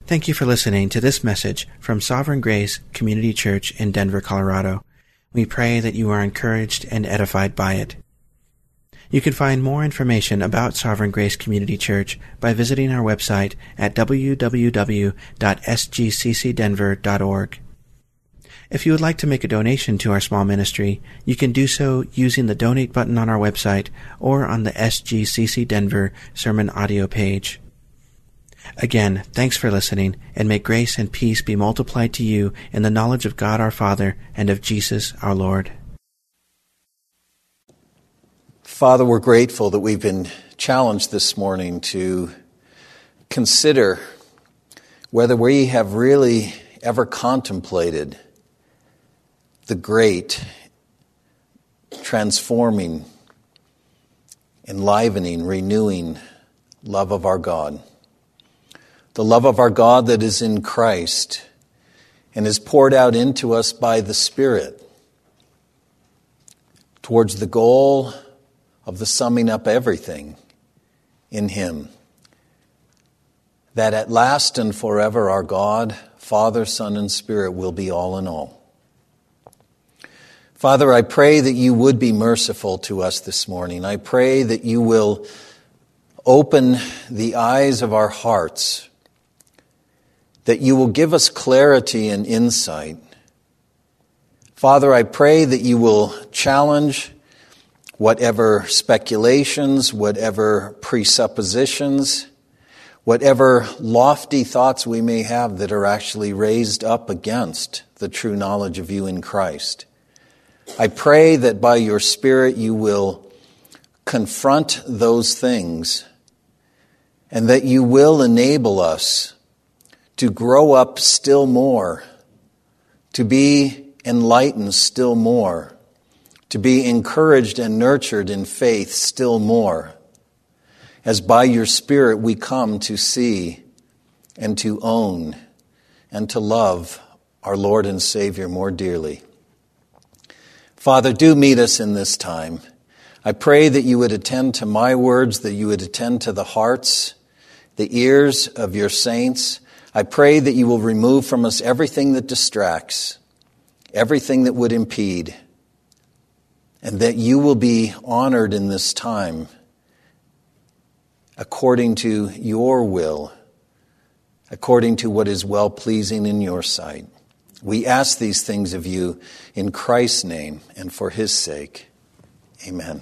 Thank you for listening to this message from Sovereign Grace Community Church in Denver, Colorado. We pray that you are encouraged and edified by it. You can find more information about Sovereign Grace Community Church by visiting our website at www.sgccdenver.org. If you would like to make a donation to our small ministry, you can do so using the donate button on our website or on the SGCC Denver sermon audio page. Again, thanks for listening, and may grace and peace be multiplied to you in the knowledge of God our Father and of Jesus our Lord. Father, we're grateful that we've been challenged this morning to consider whether we have really ever contemplated the great, transforming, enlivening, renewing love of our God. The love of our God that is in Christ and is poured out into us by the Spirit towards the goal of the summing up everything in Him. That at last and forever our God, Father, Son, and Spirit will be all in all. Father, I pray that you would be merciful to us this morning. I pray that you will open the eyes of our hearts, that you will give us clarity and insight. Father, I pray that you will challenge whatever speculations, whatever presuppositions, whatever lofty thoughts we may have that are actually raised up against the true knowledge of you in Christ. I pray that by your Spirit you will confront those things and that you will enable us to grow up still more, to be enlightened still more, to be encouraged and nurtured in faith still more, as by your Spirit we come to see and to own and to love our Lord and Savior more dearly. Father, do meet us in this time. I pray that you would attend to my words, that you would attend to the hearts, the ears of your saints. I pray that you will remove from us everything that distracts, everything that would impede, and that you will be honored in this time according to your will, according to what is well-pleasing in your sight. We ask these things of you in Christ's name and for his sake. Amen.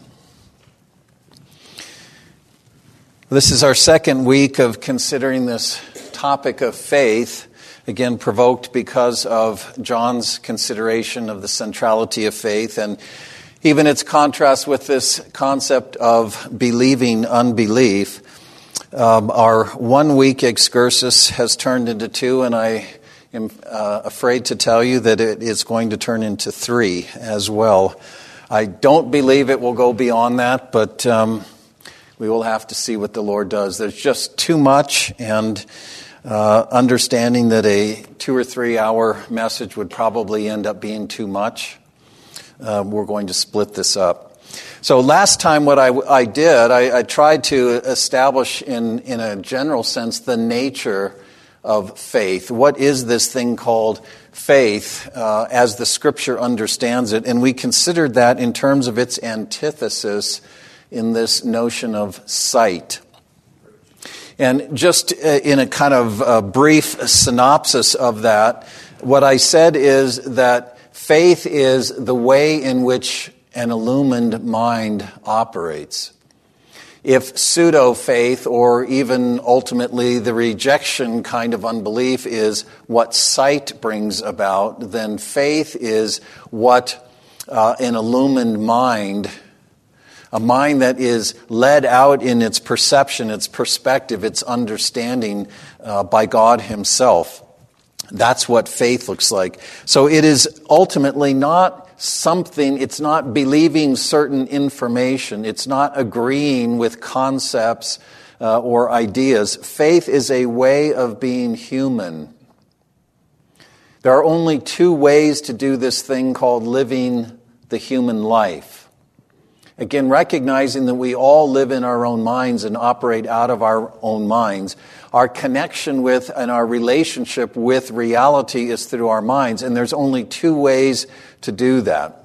This is our second week of considering this topic of faith, again provoked because of John's consideration of the centrality of faith and even its contrast with this concept of believing unbelief. Our 1 week excursus has turned into 2, and I am afraid to tell you that it is going to turn into 3 as well. I don't believe it will go beyond that, but we will have to see what the Lord does. There's just too much, and understanding that a 2 or 3 hour message would probably end up being too much. We're going to split this up. So last time what I did, I tried to establish in a general sense the nature of faith. What is this thing called faith as the Scripture understands it? And we considered that in terms of its antithesis in this notion of sight. And just in a kind of brief synopsis of that, what I said is that faith is the way in which an illumined mind operates. If pseudo-faith, or even ultimately the rejection kind of unbelief, is what sight brings about, then faith is what an illumined mind, a mind that is led out in its perception, its perspective, its understanding by God himself. That's what faith looks like. So it is ultimately not something, it's not believing certain information, it's not agreeing with concepts or ideas. Faith is a way of being human. There are only 2 ways to do this thing called living the human life. Again, recognizing that we all live in our own minds and operate out of our own minds. Our connection with and our relationship with reality is through our minds, and there's only two ways to do that.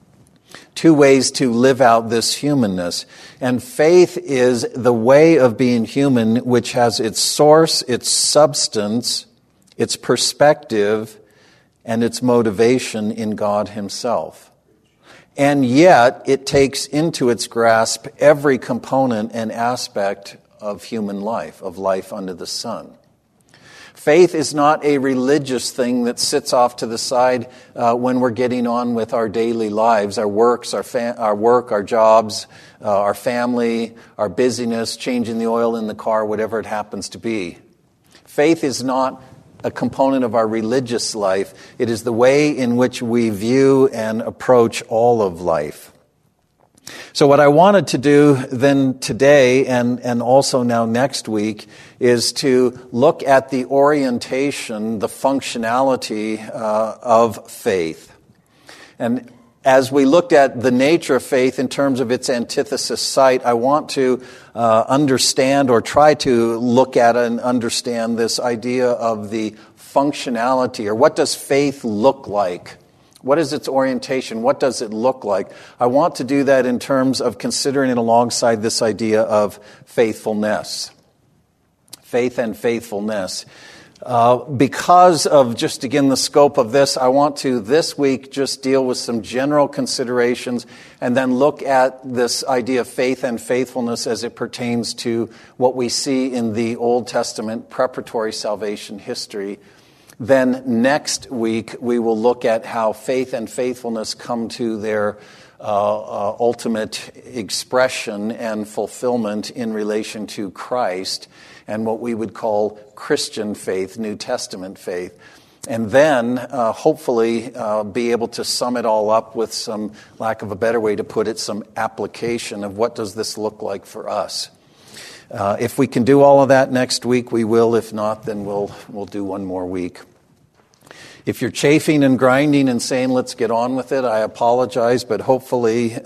Two ways to live out this humanness. And faith is the way of being human which has its source, its substance, its perspective, and its motivation in God Himself. And yet, it takes into its grasp every component and aspect of human life, of life under the sun. Faith is not a religious thing that sits off to the side when we're getting on with our daily lives, our works, our work, our jobs, our family, our busyness, changing the oil in the car, whatever it happens to be. Faith is not a component of our religious life. It is the way in which we view and approach all of life. So what I wanted to do then today and also now next week is to look at the orientation, the functionality of faith. And as we looked at the nature of faith in terms of its antithesis site, I want to understand or try to look at and understand this idea of the functionality, or what does faith look like? What is its orientation? What does it look like? I want to do that in terms of considering it alongside this idea of faithfulness. Faith and faithfulness. Because of just, again, the scope of this, I want to this week just deal with some general considerations and then look at this idea of faith and faithfulness as it pertains to what we see in the Old Testament preparatory salvation history. Then next week, we will look at how faith and faithfulness come to their ultimate expression and fulfillment in relation to Christ and what we would call Christian faith, New Testament faith. And then, hopefully, be able to sum it all up with some, lack of a better way to put it, some application of what does this look like for us. If we can do all of that next week, we will. If not, then we'll do one more week. If you're chafing and grinding and saying, let's get on with it, I apologize, but hopefully,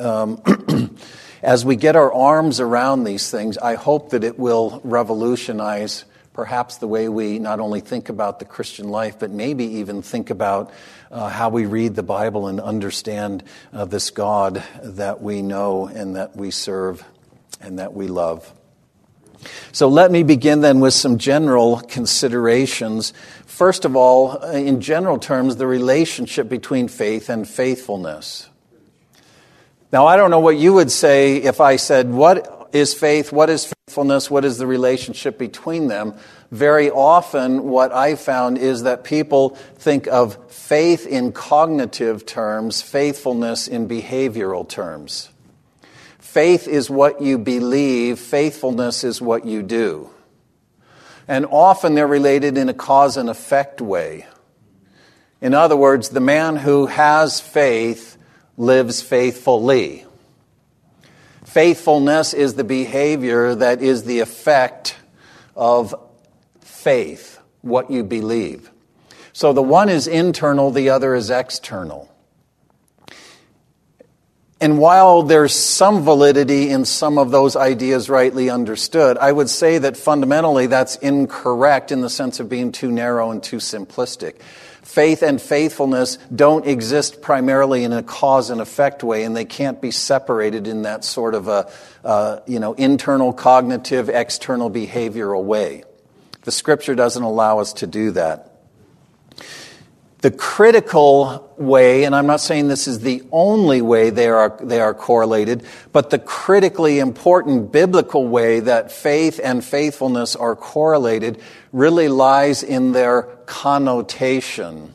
as we get our arms around these things, I hope that it will revolutionize perhaps the way we not only think about the Christian life, but maybe even think about how we read the Bible and understand this God that we know and that we serve and that we love. So let me begin then with some general considerations. First of all, in general terms, the relationship between faith and faithfulness. Now, I don't know what you would say if I said, what is faith, what is faithfulness, what is the relationship between them? Very often what I found is that people think of faith in cognitive terms, faithfulness in behavioral terms. Faith is what you believe, faithfulness is what you do. And often they're related in a cause and effect way. In other words, the man who has faith lives faithfully. Faithfulness is the behavior that is the effect of faith, what you believe. So the one is internal, the other is external. And while there's some validity in some of those ideas rightly understood, I would say that fundamentally that's incorrect in the sense of being too narrow and too simplistic. Faith and faithfulness don't exist primarily in a cause and effect way, and they can't be separated in that sort of a internal cognitive, external behavioral way. The Scripture doesn't allow us to do that. The critical way, and I'm not saying this is the only way they are correlated, but the critically important biblical way that faith and faithfulness are correlated really lies in their connotation.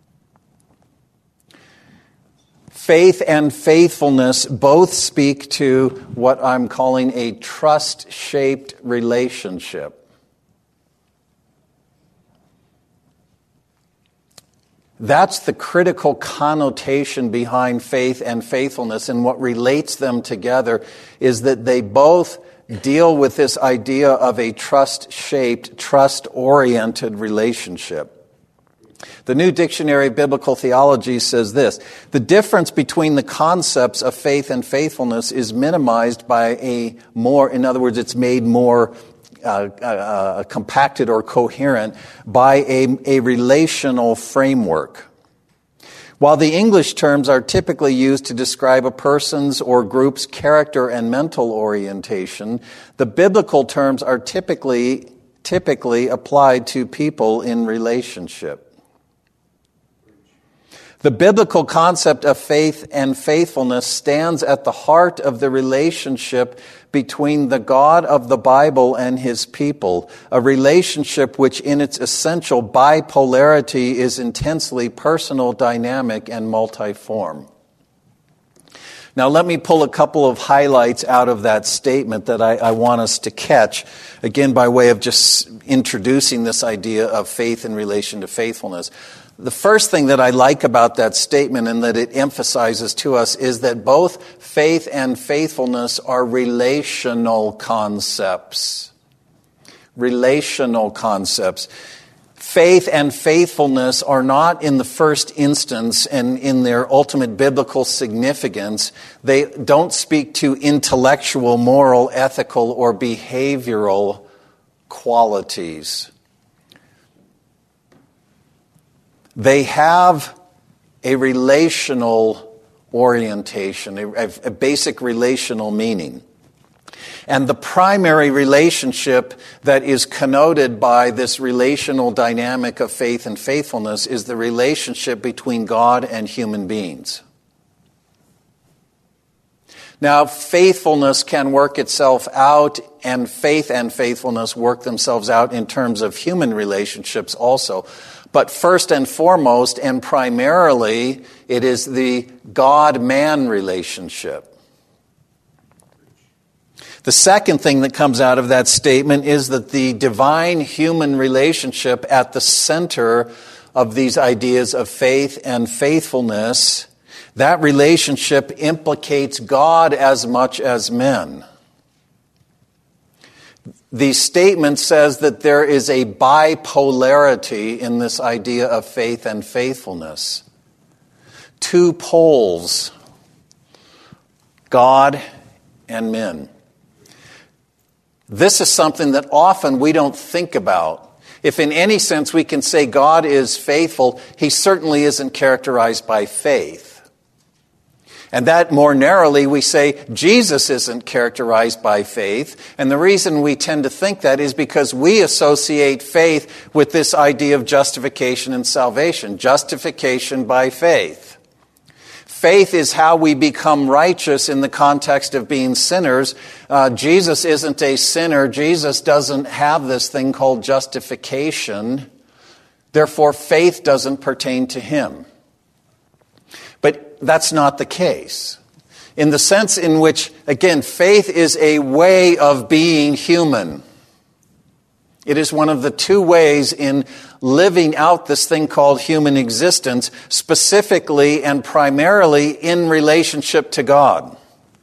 Faith and faithfulness both speak to what I'm calling a trust-shaped relationship. That's the critical connotation behind faith and faithfulness, and what relates them together is that they both deal with this idea of a trust-shaped, trust-oriented relationship. The New Dictionary of Biblical Theology says this: the difference between the concepts of faith and faithfulness is minimized by in other words, it's made more compacted or coherent by a relational framework. While the English terms are typically used to describe a person's or group's character and mental orientation, the biblical terms are typically applied to people in relationship. The biblical concept of faith and faithfulness stands at the heart of the relationship between the God of the Bible and his people, a relationship which in its essential bipolarity is intensely personal, dynamic, and multiform. Now let me pull a couple of highlights out of that statement that I want us to catch, again by way of just introducing this idea of faith in relation to faithfulness. The first thing that I like about that statement and that it emphasizes to us is that both faith and faithfulness are relational concepts. Relational concepts. Faith and faithfulness are not in the first instance and in their ultimate biblical significance. They don't speak to intellectual, moral, ethical, or behavioral qualities. They have a relational orientation, a basic relational meaning. And the primary relationship that is connoted by this relational dynamic of faith and faithfulness is the relationship between God and human beings. Now, faithfulness can work itself out, and faith and faithfulness work themselves out in terms of human relationships also. But first and foremost, and primarily, it is the God-man relationship. The second thing that comes out of that statement is that the divine-human relationship at the center of these ideas of faith and faithfulness, that relationship implicates God as much as men. The statement says that there is a bipolarity in this idea of faith and faithfulness. Two poles, God and men. This is something that often we don't think about. If in any sense we can say God is faithful, he certainly isn't characterized by faith. And that more narrowly we say Jesus isn't characterized by faith. And the reason we tend to think that is because we associate faith with this idea of justification and salvation. Justification by faith. Faith is how we become righteous in the context of being sinners. Jesus isn't a sinner. Jesus doesn't have this thing called justification. Therefore, faith doesn't pertain to him. But that's not the case. In the sense in which, again, faith is a way of being human. It is one of the two ways in living out this thing called human existence, specifically and primarily in relationship to God.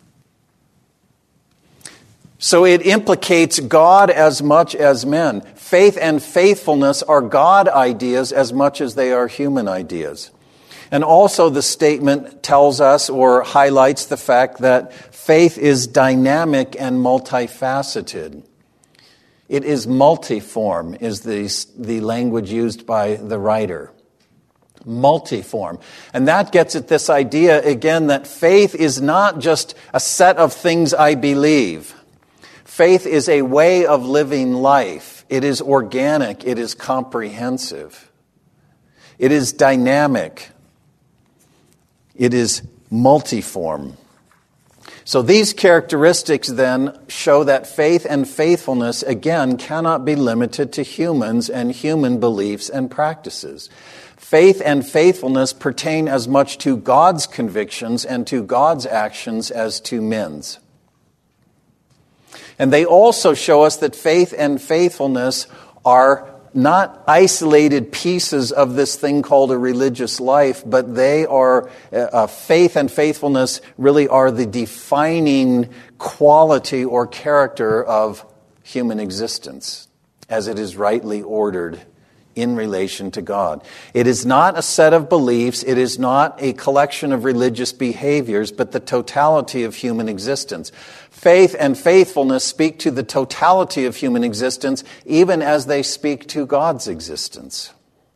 So it implicates God as much as men. Faith and faithfulness are God ideas as much as they are human ideas. And also the statement tells us or highlights the fact that faith is dynamic and multifaceted. It is multiform, is the language used by the writer. Multiform. And that gets at this idea, again, that faith is not just a set of things I believe. Faith is a way of living life. It is organic. It is comprehensive. It is dynamic. It is multiform. So these characteristics then show that faith and faithfulness, again, cannot be limited to humans and human beliefs and practices. Faith and faithfulness pertain as much to God's convictions and to God's actions as to men's. And they also show us that faith and faithfulness are not isolated pieces of this thing called a religious life, but they are, faith and faithfulness really are the defining quality or character of human existence as it is rightly ordered in relation to God. It is not a set of beliefs. It is not a collection of religious behaviors, but the totality of human existence. Faith and faithfulness speak to the totality of human existence, even as they speak to God's existence.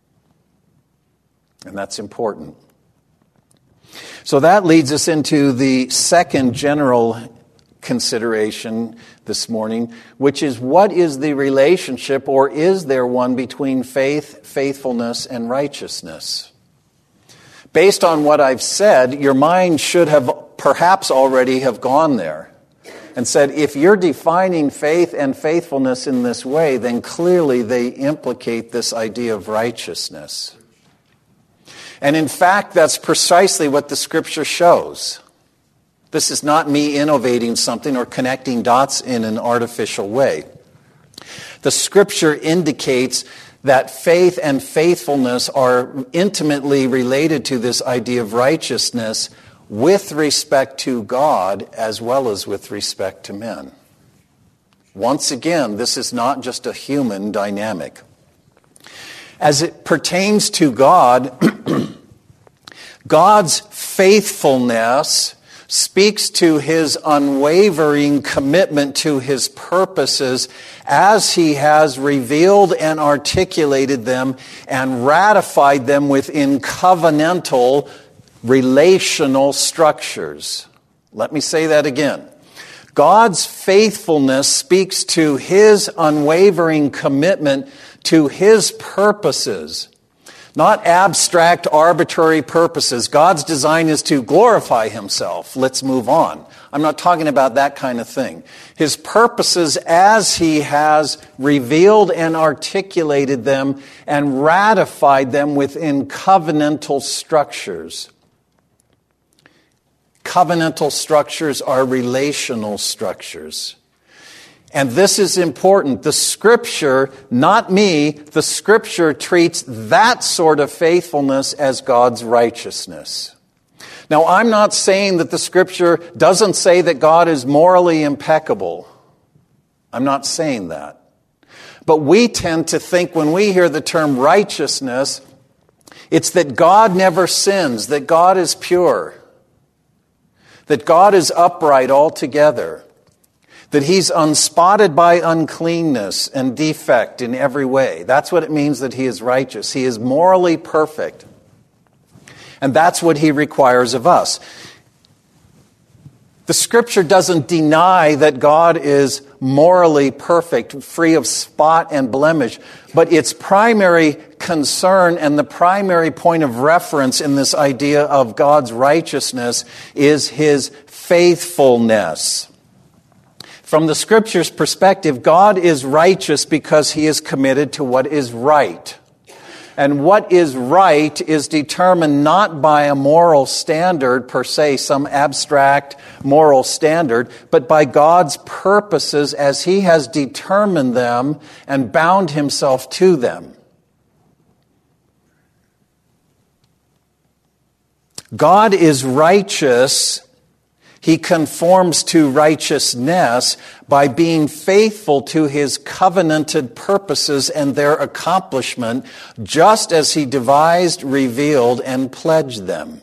And that's important. So that leads us into the second general consideration this morning, which is, what is the relationship, or is there one, between faith, faithfulness, and righteousness? Based on what I've said, your mind should have perhaps already have gone there and said, if you're defining faith and faithfulness in this way, then clearly they implicate this idea of righteousness. And in fact, that's precisely what the Scripture shows. This is not me innovating something or connecting dots in an artificial way. The Scripture indicates that faith and faithfulness are intimately related to this idea of righteousness with respect to God as well as with respect to men. Once again, this is not just a human dynamic. As it pertains to God, God's faithfulness speaks to his unwavering commitment to his purposes as he has revealed and articulated them and ratified them within covenantal relational structures. Let me say that again. God's faithfulness speaks to his unwavering commitment to his purposes. Not abstract, arbitrary purposes. God's design is to glorify himself. Let's move on. I'm not talking about that kind of thing. His purposes as he has revealed and articulated them and ratified them within covenantal structures. Covenantal structures are relational structures. And this is important. The Scripture, not me, the Scripture treats that sort of faithfulness as God's righteousness. Now, I'm not saying that the Scripture doesn't say that God is morally impeccable. I'm not saying that. But we tend to think when we hear the term righteousness, it's that God never sins, that God is pure, that God is upright altogether, that he's unspotted by uncleanness and defect in every way. That's what it means that he is righteous. He is morally perfect. And that's what he requires of us. The Scripture doesn't deny that God is morally perfect, free of spot and blemish, but its primary concern and the primary point of reference in this idea of God's righteousness is his faithfulness. From the Scripture's perspective, God is righteous because he is committed to what is right. And what is right is determined not by a moral standard per se, some abstract moral standard, but by God's purposes as he has determined them and bound himself to them. God is righteous. He conforms to righteousness by being faithful to his covenanted purposes and their accomplishment, just as he devised, revealed, and pledged them.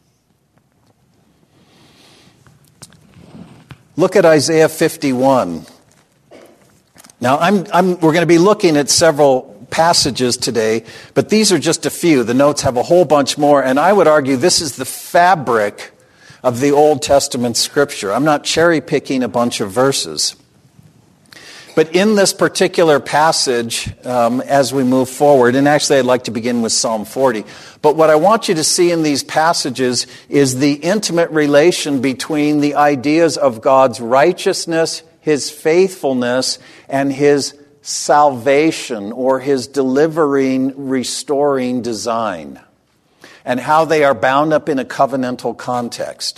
Look at Isaiah 51. Now, we're going to be looking at several passages today, but these are just a few. The notes have a whole bunch more, and I would argue this is the fabric of the Old Testament Scripture. I'm not cherry-picking a bunch of verses. But in this particular passage, as we move forward, and actually I'd like to begin with Psalm 40, but what I want you to see in these passages is the intimate relation between the ideas of God's righteousness, his faithfulness, and his salvation, or his delivering, restoring design, and how they are bound up in a covenantal context.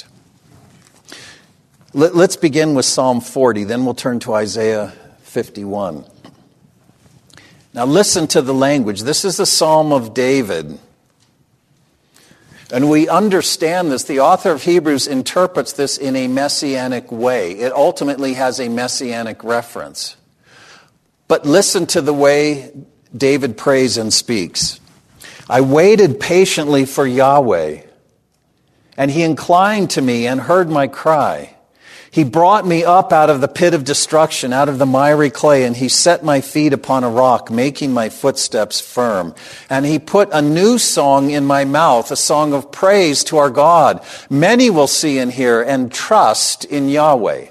Let's begin with Psalm 40, then we'll turn to Isaiah 51. Now listen to the language. This is the Psalm of David. And we understand this. The author of Hebrews interprets this in a messianic way. It ultimately has a messianic reference. But listen to the way David prays and speaks. I waited patiently for Yahweh, and he inclined to me and heard my cry. He brought me up out of the pit of destruction, out of the miry clay, and he set my feet upon a rock, making my footsteps firm. And he put a new song in my mouth, a song of praise to our God. Many will see and hear and trust in Yahweh.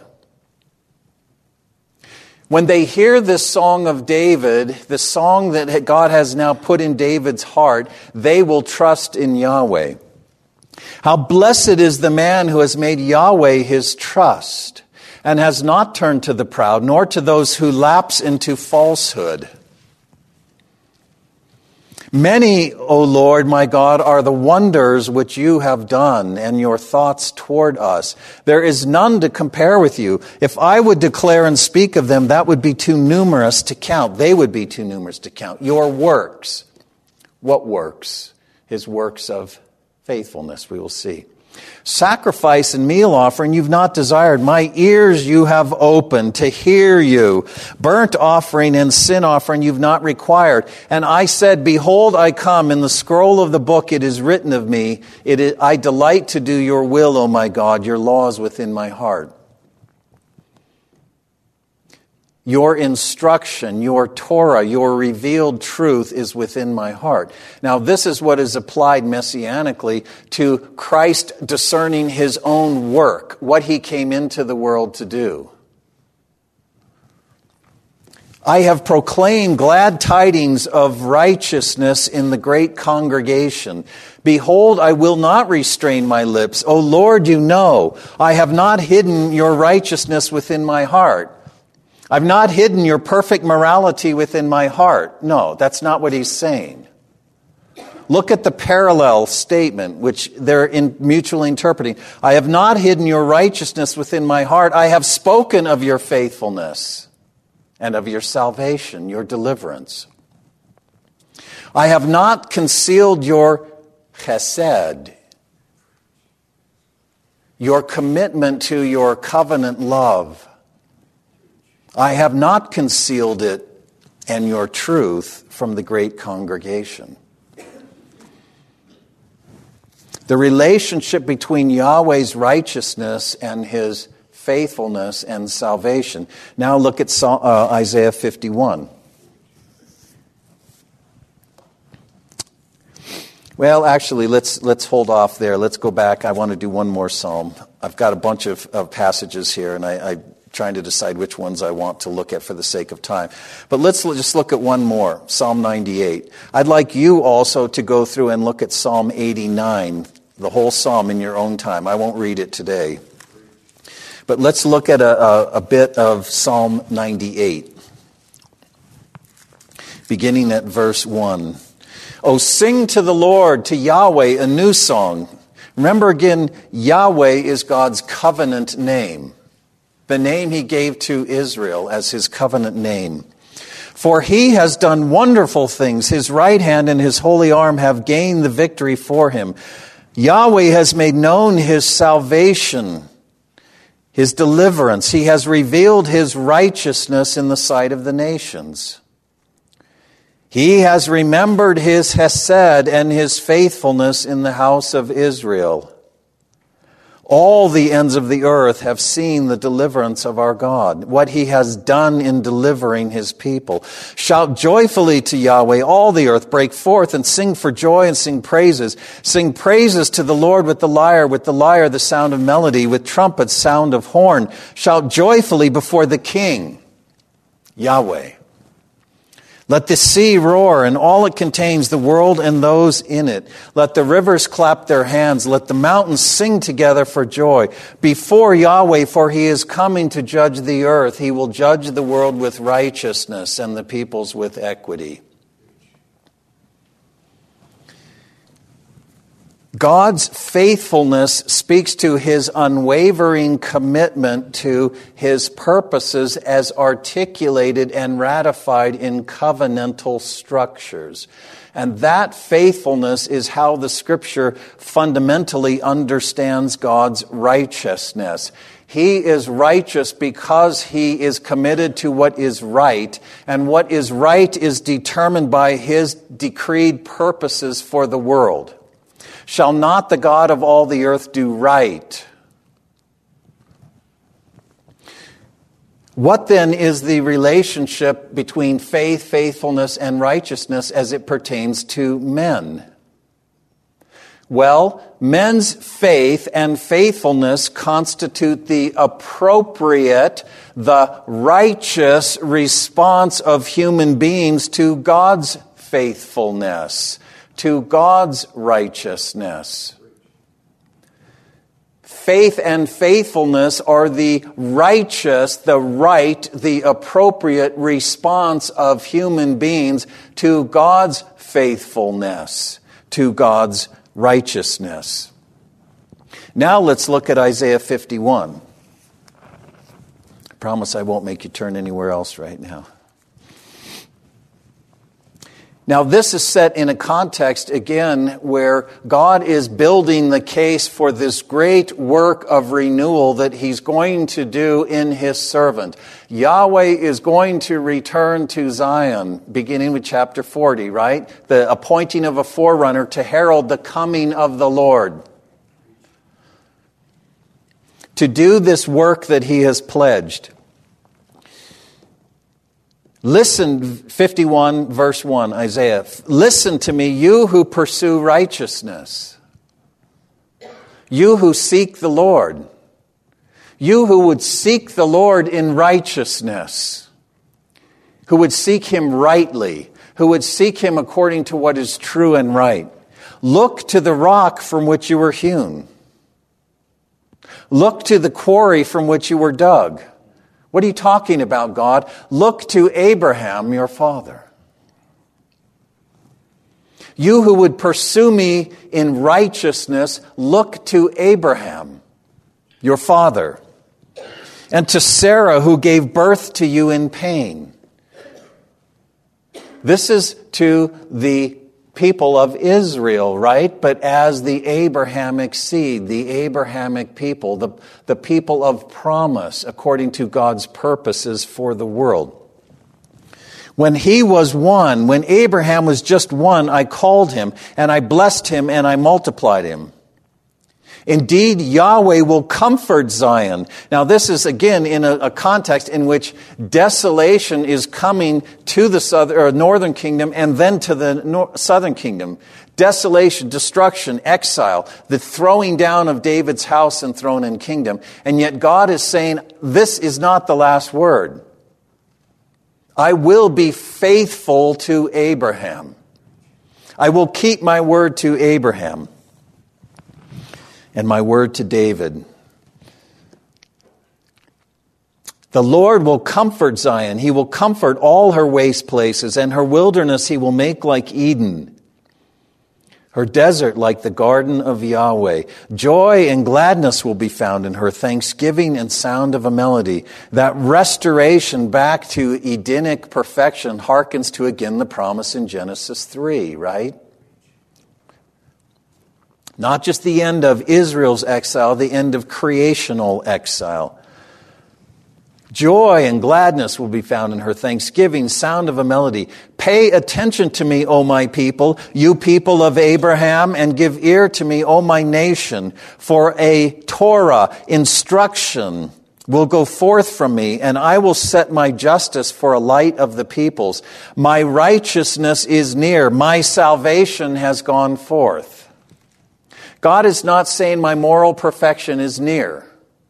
When they hear this song of David, the song that God has now put in David's heart, they will trust in Yahweh. How blessed is the man who has made Yahweh his trust and has not turned to the proud, nor to those who lapse into falsehood. Many, O Lord, my God, are the wonders which you have done and your thoughts toward us. There is none to compare with you. If I would declare and speak of them, that would be too numerous to count. They would be too numerous to count. Your works. What works? His works of faithfulness, we will see. Sacrifice and meal offering you've not desired. My ears you have opened to hear you. Burnt offering and sin offering you've not required. And I said, behold, I come. In the scroll of the book it is written of me. I delight to do your will, O my God. Your law is within my heart. Your instruction, your Torah, your revealed truth is within my heart. Now, this is what is applied messianically to Christ discerning his own work, what he came into the world to do. I have proclaimed glad tidings of righteousness in the great congregation. Behold, I will not restrain my lips. O Lord, you know, I have not hidden your righteousness within my heart. I've not hidden your perfect morality within my heart. No, that's not what he's saying. Look at the parallel statement, which they're mutually interpreting. I have not hidden your righteousness within my heart. I have spoken of your faithfulness and of your salvation, your deliverance. I have not concealed your chesed, your commitment to your covenant love. I have not concealed it and your truth from the great congregation. The relationship between Yahweh's righteousness and his faithfulness and salvation. Now look at Isaiah 51. Well, actually, let's hold off there. Let's go back. I want to do one more psalm. I've got a bunch of passages here, and I'm trying to decide which ones I want to look at for the sake of time. But let's just look at one more, Psalm 98. I'd like you also to go through and look at Psalm 89, the whole psalm in your own time. I won't read it today. But let's look at a bit of Psalm 98, beginning at verse 1. Oh, sing to the Lord, to Yahweh, a new song. Remember again, Yahweh is God's covenant name, the name he gave to Israel as his covenant name. For he has done wonderful things. His right hand and his holy arm have gained the victory for him. Yahweh has made known his salvation, his deliverance. He has revealed his righteousness in the sight of the nations. He has remembered his hesed and his faithfulness in the house of Israel. All the ends of the earth have seen the deliverance of our God, what he has done in delivering his people. Shout joyfully to Yahweh, all the earth. Break forth and sing for joy and sing praises. Sing praises to the Lord with the lyre, the sound of melody, with trumpets, sound of horn. Shout joyfully before the King, Yahweh. Let the sea roar and all it contains, the world and those in it. Let the rivers clap their hands. Let the mountains sing together for joy. Before Yahweh, for he is coming to judge the earth. He will judge the world with righteousness and the peoples with equity. God's faithfulness speaks to his unwavering commitment to his purposes as articulated and ratified in covenantal structures. And that faithfulness is how the Scripture fundamentally understands God's righteousness. He is righteous because he is committed to what is right, and what is right is determined by his decreed purposes for the world. Shall not the God of all the earth do right? What then is the relationship between faith, faithfulness, and righteousness as it pertains to men? Well, men's faith and faithfulness constitute the appropriate, the righteous response of human beings to God's faithfulness, to God's righteousness. Faith and faithfulness are the righteous, the right, the appropriate response of human beings to God's faithfulness, to God's righteousness. Now let's look at Isaiah 51. I promise I won't make you turn anywhere else right now. Now, this is set in a context, again, where God is building the case for this great work of renewal that he's going to do in his servant. Yahweh is going to return to Zion, beginning with chapter 40, right? The appointing of a forerunner to herald the coming of the Lord. To do this work that he has pledged. Listen, 51 verse 1, Isaiah. Listen to me, you who pursue righteousness. You who seek the Lord. You who would seek the Lord in righteousness. Who would seek him rightly. Who would seek him according to what is true and right. Look to the rock from which you were hewn. Look to the quarry from which you were dug. What are you talking about, God? Look to Abraham, your father. You who would pursue me in righteousness, look to Abraham, your father, and to Sarah, who gave birth to you in pain. This is to the people of Israel, right? But as the Abrahamic seed, the Abrahamic people, the people of promise, according to God's purposes for the world. When he was one, when Abraham was just one, I called him, and I blessed him, and I multiplied him. Indeed, Yahweh will comfort Zion. Now, this is again in a context in which desolation is coming to the northern kingdom and then to the southern kingdom. Desolation, destruction, exile, the throwing down of David's house and throne and kingdom. And yet God is saying, this is not the last word. I will be faithful to Abraham. I will keep my word to Abraham. And my word to David. The Lord will comfort Zion. He will comfort all her waste places, and her wilderness he will make like Eden. Her desert like the garden of Yahweh. Joy and gladness will be found in her, thanksgiving and sound of a melody. That restoration back to Edenic perfection harkens to again the promise in Genesis 3, right? Not just the end of Israel's exile, the end of creational exile. Joy and gladness will be found in her, thanksgiving, sound of a melody. Pay attention to me, O my people, you people of Abraham, and give ear to me, O my nation, for a Torah, instruction, will go forth from me, and I will set my justice for a light of the peoples. My righteousness is near, my salvation has gone forth. God is not saying my moral perfection is near.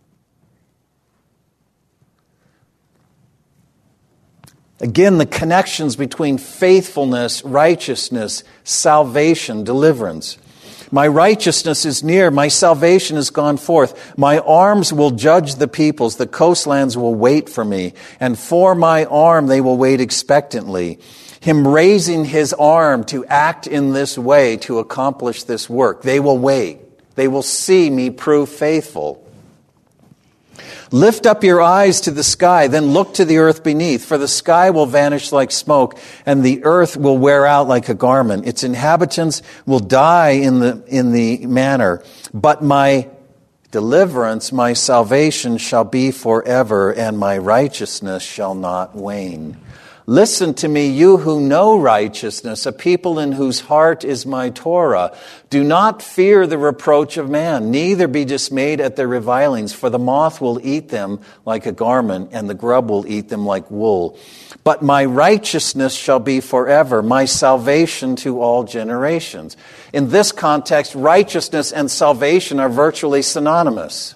Again, the connections between faithfulness, righteousness, salvation, deliverance. My righteousness is near, my salvation has gone forth. My arms will judge the peoples, the coastlands will wait for me, and for my arm they will wait expectantly. Him raising his arm to act in this way to accomplish this work. They will wait. They will see me prove faithful. Lift up your eyes to the sky, then look to the earth beneath, for the sky will vanish like smoke, and the earth will wear out like a garment. Its inhabitants will die in the manner, but my deliverance, my salvation shall be forever, and my righteousness shall not wane. Listen to me, you who know righteousness, a people in whose heart is my Torah. Do not fear the reproach of man, neither be dismayed at their revilings, for the moth will eat them like a garment, and the grub will eat them like wool. But my righteousness shall be forever, my salvation to all generations. In this context, righteousness and salvation are virtually synonymous.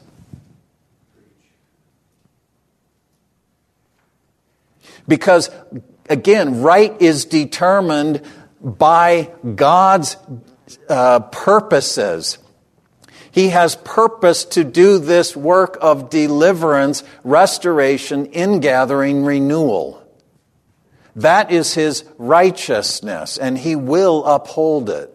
Because, again, right is determined by God's purposes. He has purpose to do this work of deliverance, restoration, ingathering, renewal. That is his righteousness, and he will uphold it.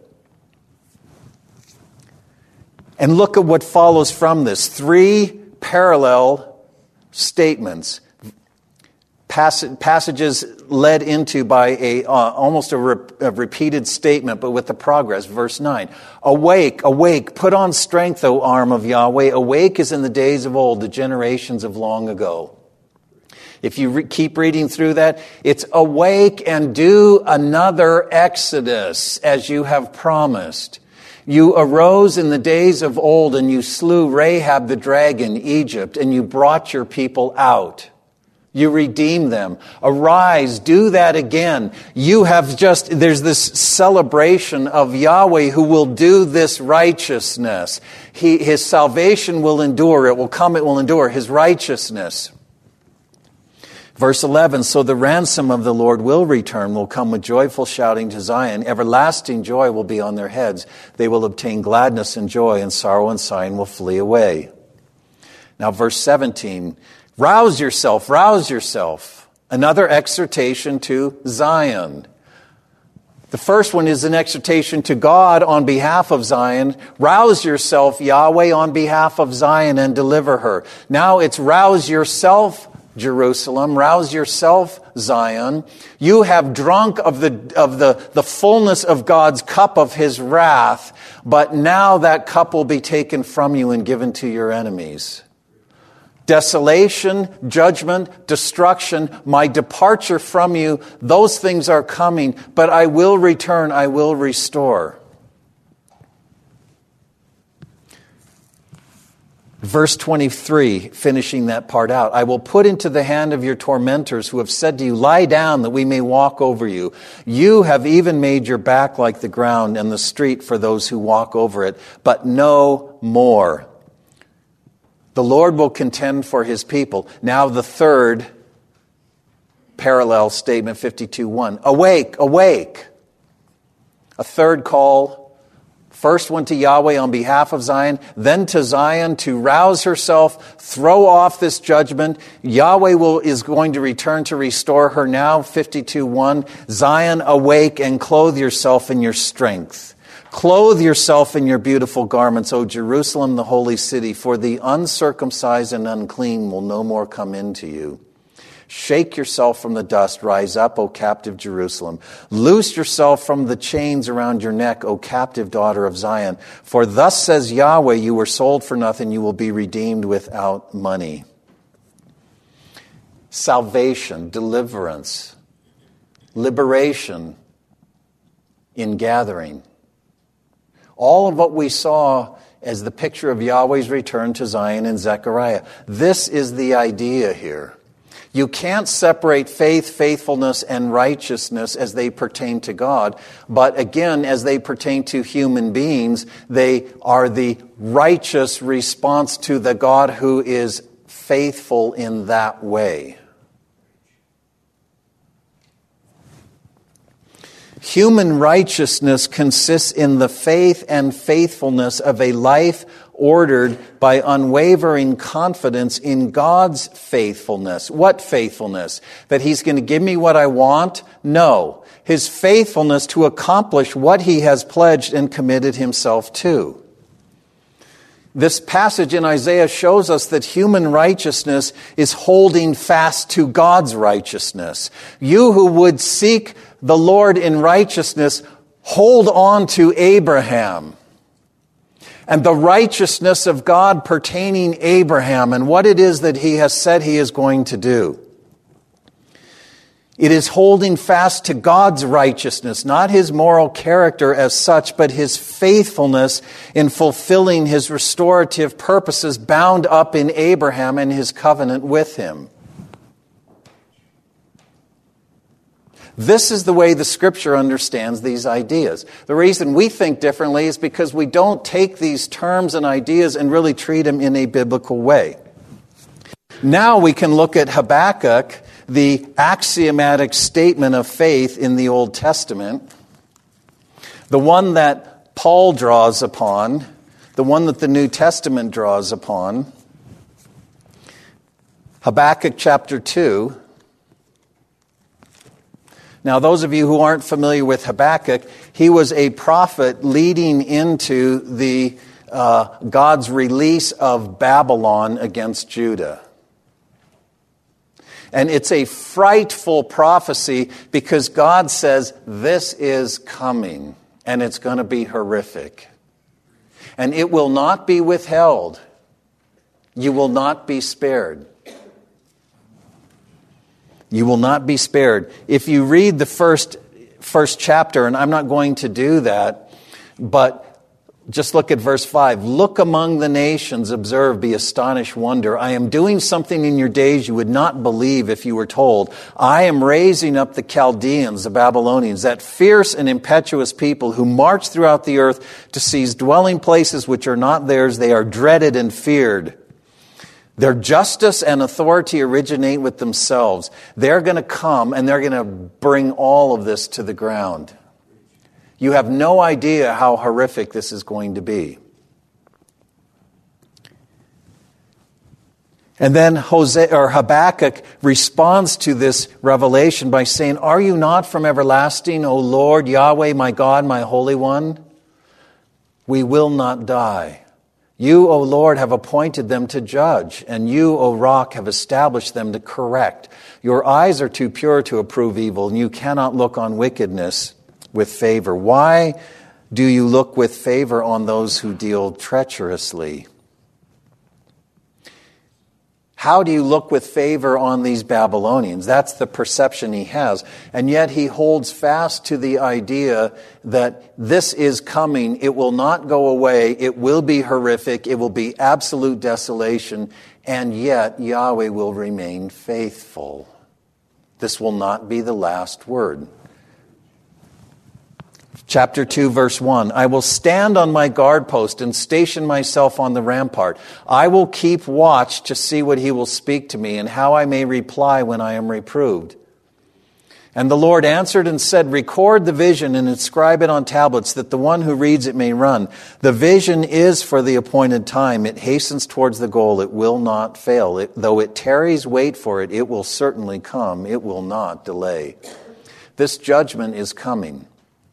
And look at what follows from this. 3 parallel statements. Passages led into by almost a repeated statement, but with the progress. Verse 9. Awake, awake, put on strength, O arm of Yahweh. Awake as in the days of old, the generations of long ago. If you keep reading through that, it's awake and do another exodus as you have promised. You arose in the days of old and you slew Rahab the dragon, Egypt, and you brought your people out. You redeem them. Arise, do that again. There's this celebration of Yahweh who will do this righteousness. His salvation will endure. It will come, it will endure. His righteousness. Verse 11, so the ransom of the Lord will return, will come with joyful shouting to Zion. Everlasting joy will be on their heads. They will obtain gladness and joy, and sorrow and sighing will flee away. Now verse 17, rouse yourself, rouse yourself. Another exhortation to Zion. The first one is an exhortation to God on behalf of Zion. Rouse yourself, Yahweh, on behalf of Zion and deliver her. Now it's rouse yourself, Jerusalem. Rouse yourself, Zion. You have drunk of the fullness of God's cup of his wrath, but now that cup will be taken from you and given to your enemies. Desolation, judgment, destruction, my departure from you, those things are coming, but I will return, I will restore. Verse 23, finishing that part out. I will put into the hand of your tormentors who have said to you, lie down that we may walk over you. You have even made your back like the ground and the street for those who walk over it, but no more. The Lord will contend for his people. Now the third parallel statement, 52:1. Awake, awake. A third call. First one to Yahweh on behalf of Zion, then to Zion to rouse herself, throw off this judgment. Yahweh is going to return to restore her. Now 52:1. Zion, awake and clothe yourself in your strength. Clothe yourself in your beautiful garments, O Jerusalem, the holy city, for the uncircumcised and unclean will no more come into you. Shake yourself from the dust, rise up, O captive Jerusalem. Loose yourself from the chains around your neck, O captive daughter of Zion. For thus says Yahweh, you were sold for nothing, you will be redeemed without money. Salvation, deliverance, liberation in gathering. All of what we saw as the picture of Yahweh's return to Zion in Zechariah. This is the idea here. You can't separate faith, faithfulness, and righteousness as they pertain to God. But again, as they pertain to human beings, they are the righteous response to the God who is faithful in that way. Human righteousness consists in the faith and faithfulness of a life ordered by unwavering confidence in God's faithfulness. What faithfulness? That He's going to give me what I want? No. His faithfulness to accomplish what He has pledged and committed Himself to. This passage in Isaiah shows us that human righteousness is holding fast to God's righteousness. You who would seek the Lord in righteousness, hold on to Abraham and the righteousness of God pertaining Abraham and what it is that He has said He is going to do. It is holding fast to God's righteousness, not His moral character as such, but His faithfulness in fulfilling His restorative purposes bound up in Abraham and His covenant with him. This is the way the Scripture understands these ideas. The reason we think differently is because we don't take these terms and ideas and really treat them in a biblical way. Now we can look at Habakkuk, the axiomatic statement of faith in the Old Testament, the one that Paul draws upon, the one that the New Testament draws upon. Habakkuk chapter 2. Now, those of you who aren't familiar with Habakkuk, he was a prophet leading into the God's release of Babylon against Judah. And it's a frightful prophecy because God says this is coming and it's going to be horrific. And it will not be withheld. You will not be spared. You will not be spared. If you read the first chapter, and I'm not going to do that, but just look at verse 5. Look among the nations, observe, be astonished, wonder. I am doing something in your days you would not believe if you were told. I am raising up the Chaldeans, the Babylonians, that fierce and impetuous people who march throughout the earth to seize dwelling places which are not theirs. They are dreaded and feared. Their justice and authority originate with themselves. They're going to come and they're going to bring all of this to the ground. You have no idea how horrific this is going to be. And then Habakkuk responds to this revelation by saying, Are you not from everlasting, O Lord, Yahweh, my God, my Holy One? We will not die. You, O Lord, have appointed them to judge, and you, O Rock, have established them to correct. Your eyes are too pure to approve evil, and you cannot look on wickedness with favor. Why do you look with favor on those who deal treacherously? How do you look with favor on these Babylonians? That's the perception he has. And yet he holds fast to the idea that this is coming. It will not go away. It will be horrific. It will be absolute desolation. And yet Yahweh will remain faithful. This will not be the last word. Chapter 2, verse 1, I will stand on my guard post and station myself on the rampart. I will keep watch to see what he will speak to me and how I may reply when I am reproved. And the Lord answered and said, Record the vision and inscribe it on tablets that the one who reads it may run. The vision is for the appointed time. It hastens towards the goal. It will not fail. Though it tarries, wait for it. It will certainly come. It will not delay. This judgment is coming.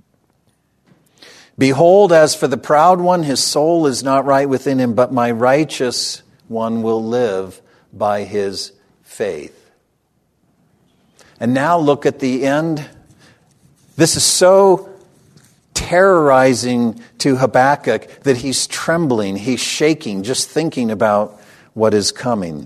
Behold, as for the proud one, his soul is not right within him, but my righteous one will live by his faith. And now look at the end. This is so terrorizing to Habakkuk that he's trembling, he's shaking, just thinking about what is coming.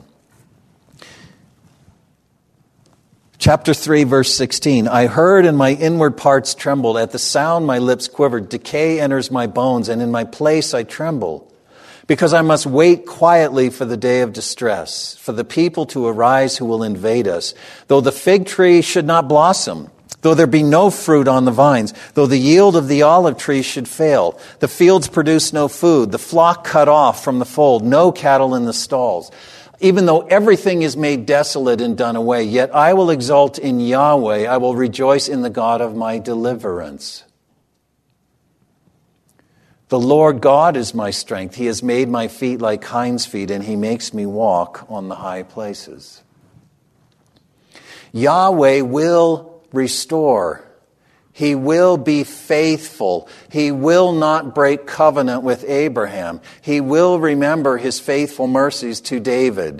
Chapter 3, verse 16, I heard and my inward parts trembled. At the sound my lips quivered. Decay enters my bones, and in my place I tremble. Because I must wait quietly for the day of distress, for the people to arise who will invade us. Though the fig tree should not blossom, though there be no fruit on the vines, though the yield of the olive tree should fail, the fields produce no food, the flock cut off from the fold, no cattle in the stalls. Even though everything is made desolate and done away, yet I will exult in Yahweh. I will rejoice in the God of my deliverance. The Lord God is my strength. He has made my feet like hinds' feet, and He makes me walk on the high places. Yahweh will restore. He will be faithful. He will not break covenant with Abraham. He will remember His faithful mercies to David.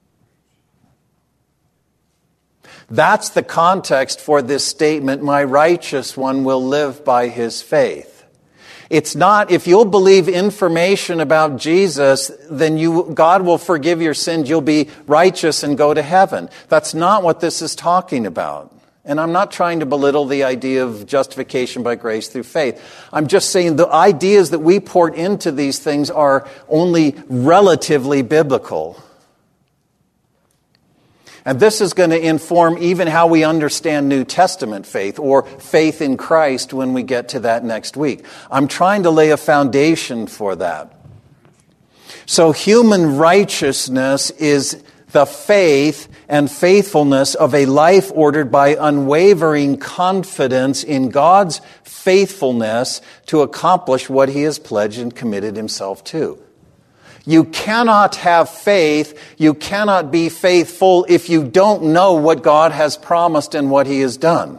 That's the context for this statement, my righteous one will live by his faith. It's not, if you'll believe information about Jesus, then God will forgive your sins, you'll be righteous and go to heaven. That's not what this is talking about. And I'm not trying to belittle the idea of justification by grace through faith. I'm just saying the ideas that we port into these things are only relatively biblical. And this is going to inform even how we understand New Testament faith or faith in Christ when we get to that next week. I'm trying to lay a foundation for that. So human righteousness is the faith and faithfulness of a life ordered by unwavering confidence in God's faithfulness to accomplish what He has pledged and committed Himself to. You cannot have faith, you cannot be faithful if you don't know what God has promised and what He has done.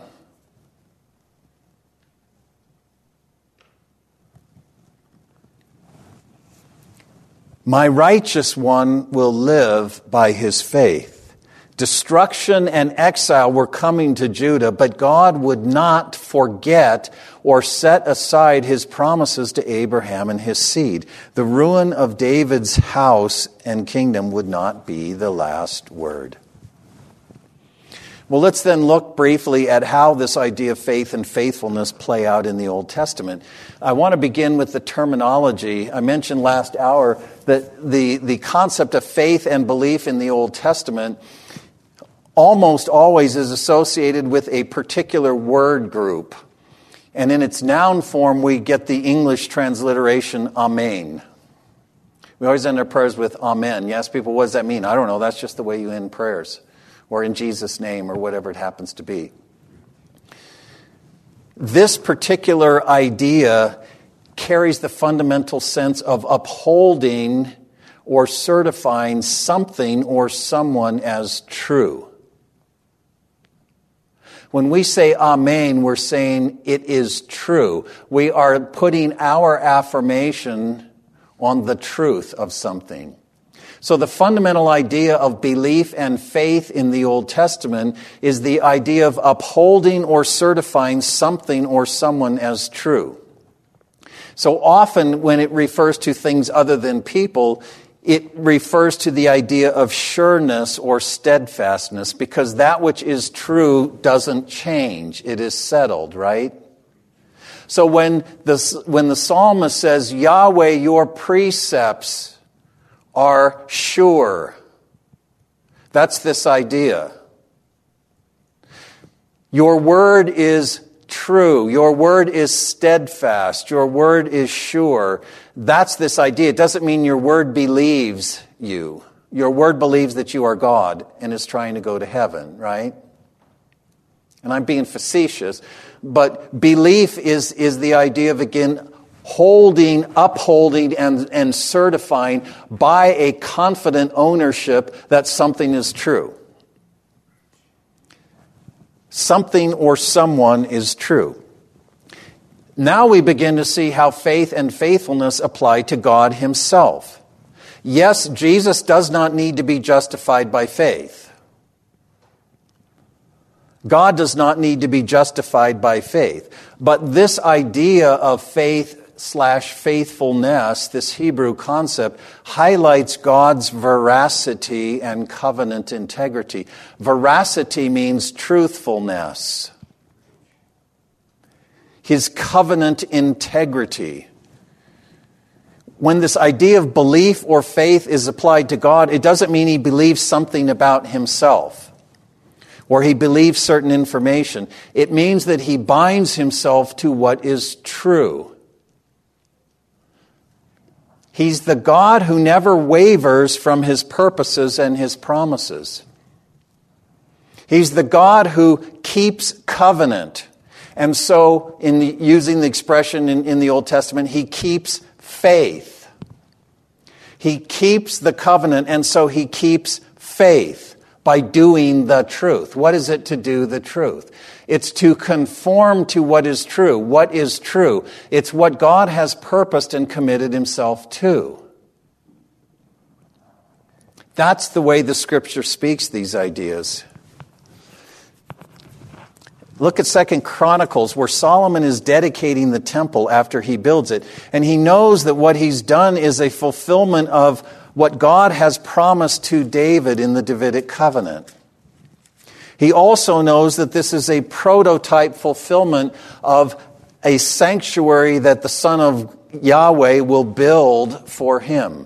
My righteous one will live by his faith. Destruction and exile were coming to Judah, but God would not forget or set aside His promises to Abraham and his seed. The ruin of David's house and kingdom would not be the last word. Well, let's then look briefly at how this idea of faith and faithfulness play out in the Old Testament. I want to begin with the terminology. I mentioned last hour that the concept of faith and belief in the Old Testament almost always is associated with a particular word group. And in its noun form, we get the English transliteration, amen. We always end our prayers with amen. You ask people, what does that mean? I don't know. That's just the way you end prayers. Or in Jesus' name, or whatever it happens to be. This particular idea carries the fundamental sense of upholding or certifying something or someone as true. When we say amen, we're saying it is true. We are putting our affirmation on the truth of something. So the fundamental idea of belief and faith in the Old Testament is the idea of upholding or certifying something or someone as true. So often when it refers to things other than people, it refers to the idea of sureness or steadfastness, because that which is true doesn't change. It is settled, right? So when the psalmist says, Yahweh, your precepts are sure, that's this idea. Your word is true. Your word is steadfast. Your word is sure. That's this idea. It doesn't mean your word believes you. Your word believes that you are God and is trying to go to heaven, right? And I'm being facetious, but belief is the idea of, again, holding, upholding, and certifying by a confident ownership that something is true. Something or someone is true. Now we begin to see how faith and faithfulness apply to God Himself. Yes, Jesus does not need to be justified by faith. God does not need to be justified by faith. But this idea of faith/faithfulness, this Hebrew concept, highlights God's veracity and covenant integrity. Veracity means truthfulness. His covenant integrity. When this idea of belief or faith is applied to God, it doesn't mean He believes something about Himself or He believes certain information. It means that He binds Himself to what is true. He's the God who never wavers from His purposes and His promises. He's the God who keeps covenant. And so, using the expression in the Old Testament, he keeps faith. He keeps the covenant, and so he keeps faith by doing the truth. What is it to do the truth? It's to conform to what is true. What is true? It's what God has purposed and committed himself to. That's the way the Scripture speaks these ideas. Look at 2 Chronicles, where Solomon is dedicating the temple after he builds it. And he knows that what he's done is a fulfillment of what God has promised to David in the Davidic covenant. He also knows that this is a prototype fulfillment of a sanctuary that the Son of Yahweh will build for him.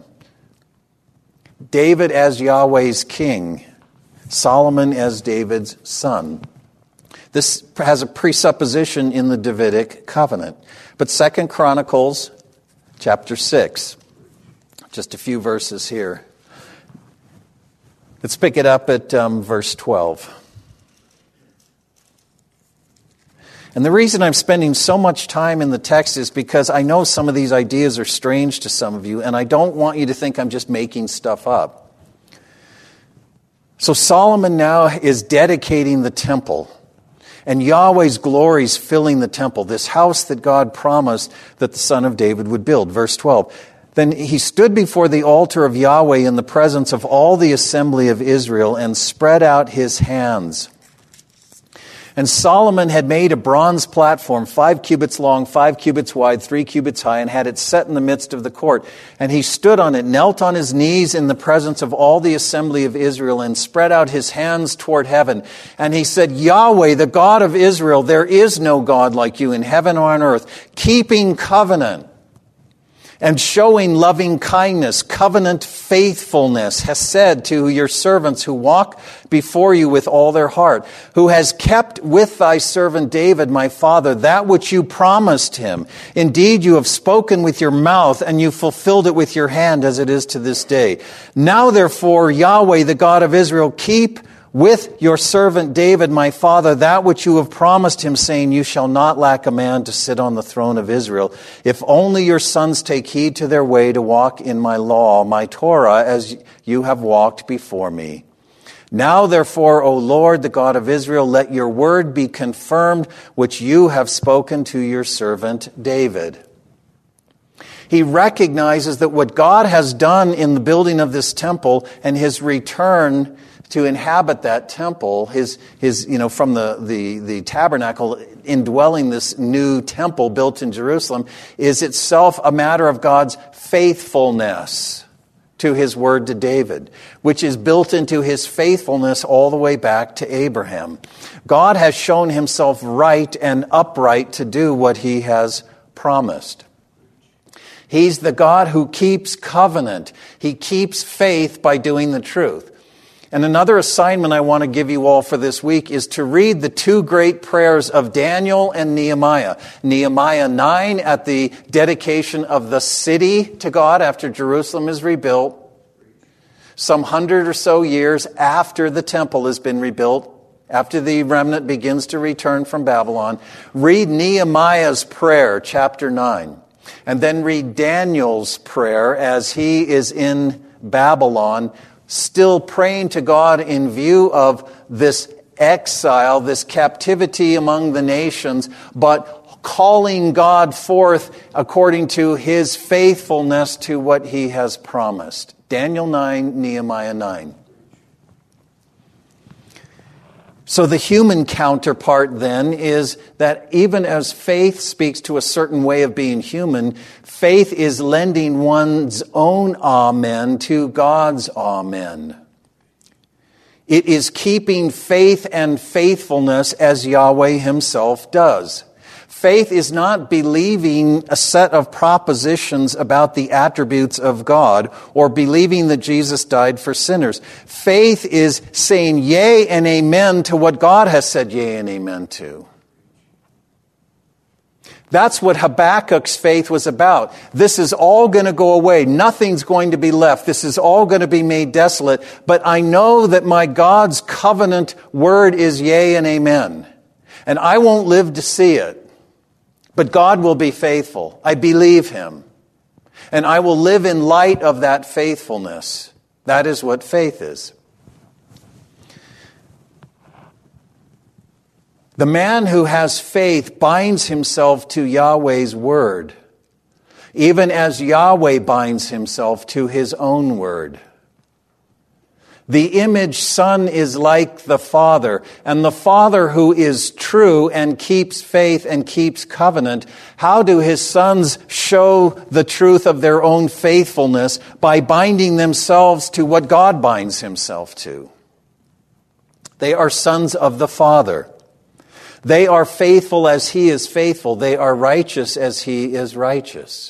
David as Yahweh's king, Solomon as David's son. This has a presupposition in the Davidic covenant. But 2 Chronicles chapter 6, just a few verses here. Let's pick it up at verse 12. And the reason I'm spending so much time in the text is because I know some of these ideas are strange to some of you, and I don't want you to think I'm just making stuff up. So Solomon now is dedicating the temple, and Yahweh's glory is filling the temple, this house that God promised that the son of David would build. Verse 12. Then he stood before the altar of Yahweh in the presence of all the assembly of Israel and spread out his hands. And Solomon had made a bronze platform, 5 cubits long, 5 cubits wide, 3 cubits high, and had it set in the midst of the court. And he stood on it, knelt on his knees in the presence of all the assembly of Israel, and spread out his hands toward heaven. And he said, Yahweh, the God of Israel, there is no God like you in heaven or on earth, keeping covenant and showing loving kindness, covenant faithfulness, has said to your servants who walk before you with all their heart, who has kept with thy servant David, my father, that which you promised him. Indeed, you have spoken with your mouth, and you fulfilled it with your hand, as it is to this day. Now, therefore, Yahweh, the God of Israel, keep with your servant David, my father, that which you have promised him, saying, you shall not lack a man to sit on the throne of Israel, if only your sons take heed to their way to walk in my law, my Torah, as you have walked before me. Now, therefore, O Lord, the God of Israel, let your word be confirmed, which you have spoken to your servant David. He recognizes that what God has done in the building of this temple and his return to inhabit that temple, his from the tabernacle, indwelling this new temple built in Jerusalem, is itself a matter of God's faithfulness to his word to David, which is built into his faithfulness all the way back to Abraham. God has shown himself right and upright to do what he has promised. He's the God who keeps covenant. He keeps faith by doing the truth. And another assignment I want to give you all for this week is to read the 2 great prayers of Daniel and Nehemiah. Nehemiah 9 at the dedication of the city to God after Jerusalem is rebuilt, some 100 or so years after the temple has been rebuilt, after the remnant begins to return from Babylon. Read Nehemiah's prayer, chapter 9. And then read Daniel's prayer as he is in Babylon, still praying to God in view of this exile, this captivity among the nations, but calling God forth according to his faithfulness to what he has promised. Daniel 9, Nehemiah 9. So the human counterpart then is that even as faith speaks to a certain way of being human, faith is lending one's own amen to God's amen. It is keeping faith and faithfulness as Yahweh himself does. Faith is not believing a set of propositions about the attributes of God or believing that Jesus died for sinners. Faith is saying yea and amen to what God has said yea and amen to. That's what Habakkuk's faith was about. This is all going to go away. Nothing's going to be left. This is all going to be made desolate. But I know that my God's covenant word is yea and amen. And I won't live to see it, but God will be faithful. I believe him. And I will live in light of that faithfulness. That is what faith is. The man who has faith binds himself to Yahweh's word, even as Yahweh binds himself to his own word. The image son is like the Father, and the Father who is true and keeps faith and keeps covenant. How do his sons show the truth of their own faithfulness? By binding themselves to what God binds himself to. They are sons of the Father. They are faithful as he is faithful. They are righteous as he is righteous.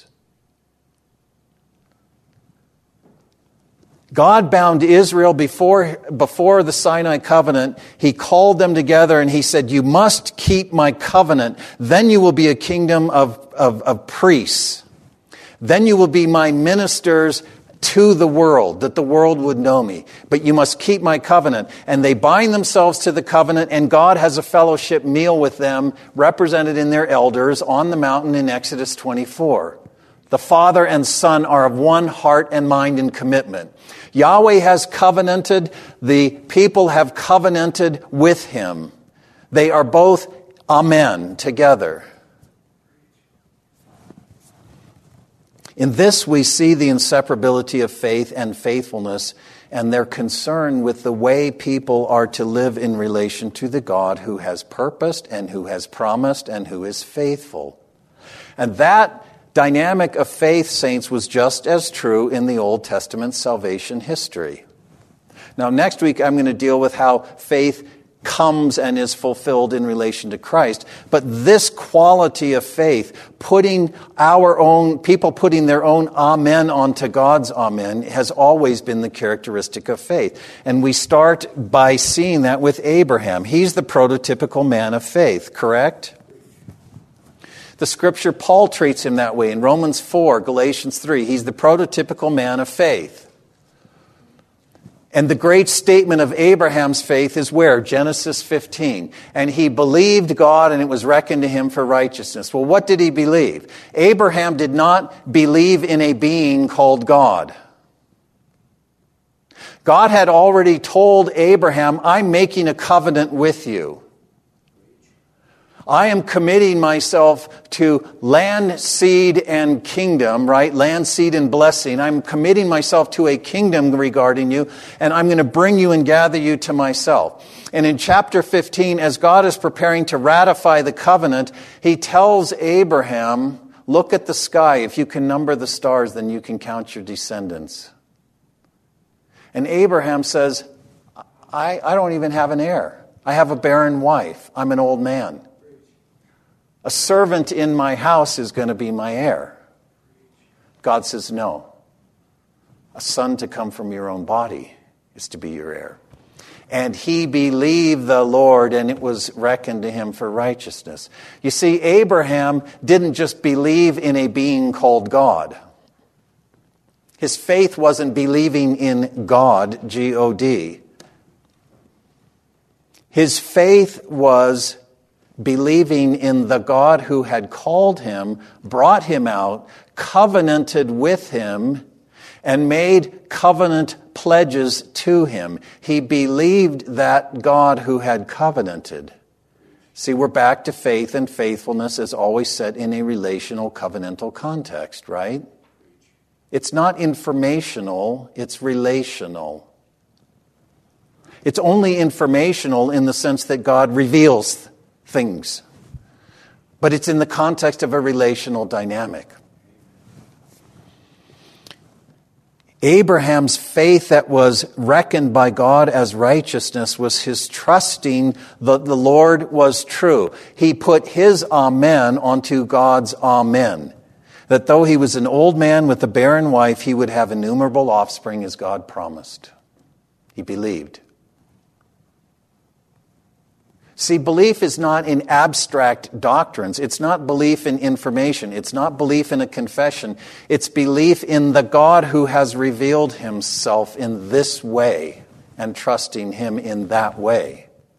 God bound Israel before the Sinai covenant. He called them together and he said, you must keep my covenant. Then you will be a kingdom of priests. Then you will be my ministers to the world, that the world would know me. But you must keep my covenant. And they bind themselves to the covenant, and God has a fellowship meal with them, represented in their elders on the mountain in Exodus 24. The Father and Son are of one heart and mind and commitment. Yahweh has covenanted. The people have covenanted with him. They are both amen together. In this we see the inseparability of faith and faithfulness and their concern with the way people are to live in relation to the God who has purposed and who has promised and who is faithful. And that dynamic of faith, saints, was just as true in the Old Testament salvation history. Now, next week I'm going to deal with how faith comes and is fulfilled in relation to Christ. But this quality of faith, putting their own amen onto God's amen, has always been the characteristic of faith. And we start by seeing that with Abraham. He's the prototypical man of faith, correct? The scripture, Paul treats him that way in Romans 4, Galatians 3. He's the prototypical man of faith. And the great statement of Abraham's faith is where? Genesis 15. And he believed God and it was reckoned to him for righteousness. Well, what did he believe? Abraham did not believe in a being called God. God had already told Abraham, I'm making a covenant with you. I am committing myself to land, seed, and kingdom, right? Land, seed, and blessing. I'm committing myself to a kingdom regarding you, and I'm going to bring you and gather you to myself. And in chapter 15, as God is preparing to ratify the covenant, he tells Abraham, look at the sky. If you can number the stars, then you can count your descendants. And Abraham says, I don't even have an heir. I have a barren wife. I'm an old man. A servant in my house is going to be my heir. God says, no. A son to come from your own body is to be your heir. And he believed the Lord, and it was reckoned to him for righteousness. You see, Abraham didn't just believe in a being called God. His faith wasn't believing in God, G-O-D. His faith was believing in the God who had called him, brought him out, covenanted with him, and made covenant pledges to him. He believed that God who had covenanted. See, we're back to faith, and faithfulness is always set in a relational, covenantal context, right? It's not informational, it's relational. It's only informational in the sense that God reveals things. But it's in the context of a relational dynamic. Abraham's faith that was reckoned by God as righteousness was his trusting that the Lord was true. He put his amen onto God's amen. That though he was an old man with a barren wife, he would have innumerable offspring as God promised. He believed. See, belief is not in abstract doctrines. It's not belief in information. It's not belief in a confession. It's belief in the God who has revealed himself in this way and trusting him in that way.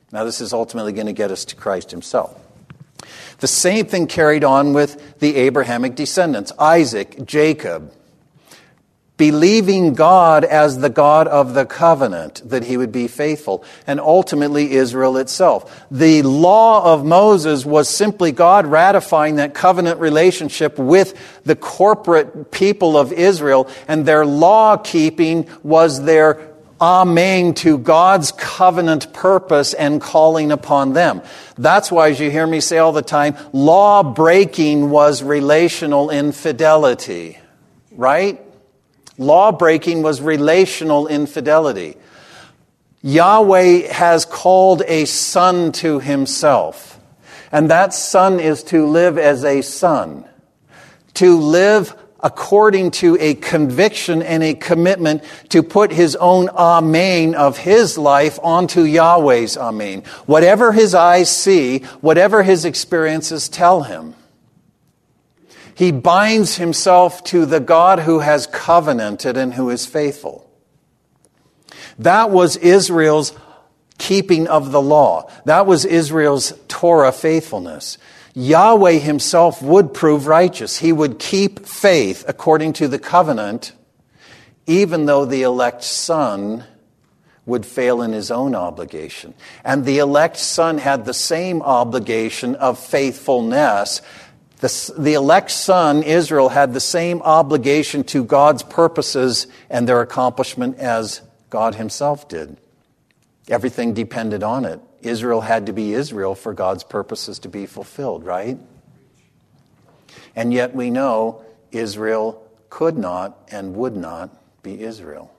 Now, this is ultimately going to get us to Christ himself. The same thing carried on with the Abrahamic descendants, Isaac, Jacob, believing God as the God of the covenant, that he would be faithful, and ultimately Israel itself. The law of Moses was simply God ratifying that covenant relationship with the corporate people of Israel, and their law keeping was their amen to God's covenant purpose and calling upon them. That's why, as you hear me say all the time, law breaking was relational infidelity, right? Law breaking was relational infidelity. Yahweh has called a son to himself, and that son is to live as a son, to live according to a conviction and a commitment to put his own amen of his life onto Yahweh's amen. Whatever his eyes see, whatever his experiences tell him. He binds himself to the God who has covenanted and who is faithful. That was Israel's keeping of the law. That was Israel's Torah faithfulness. Yahweh himself would prove righteous. He would keep faith according to the covenant, even though the elect son would fail in his own obligation. And the elect son had the same obligation of faithfulness. The elect son, Israel, had the same obligation to God's purposes and their accomplishment as God himself did. Everything depended on it. Israel had to be Israel for God's purposes to be fulfilled, right? And yet we know Israel could not and would not be Israel.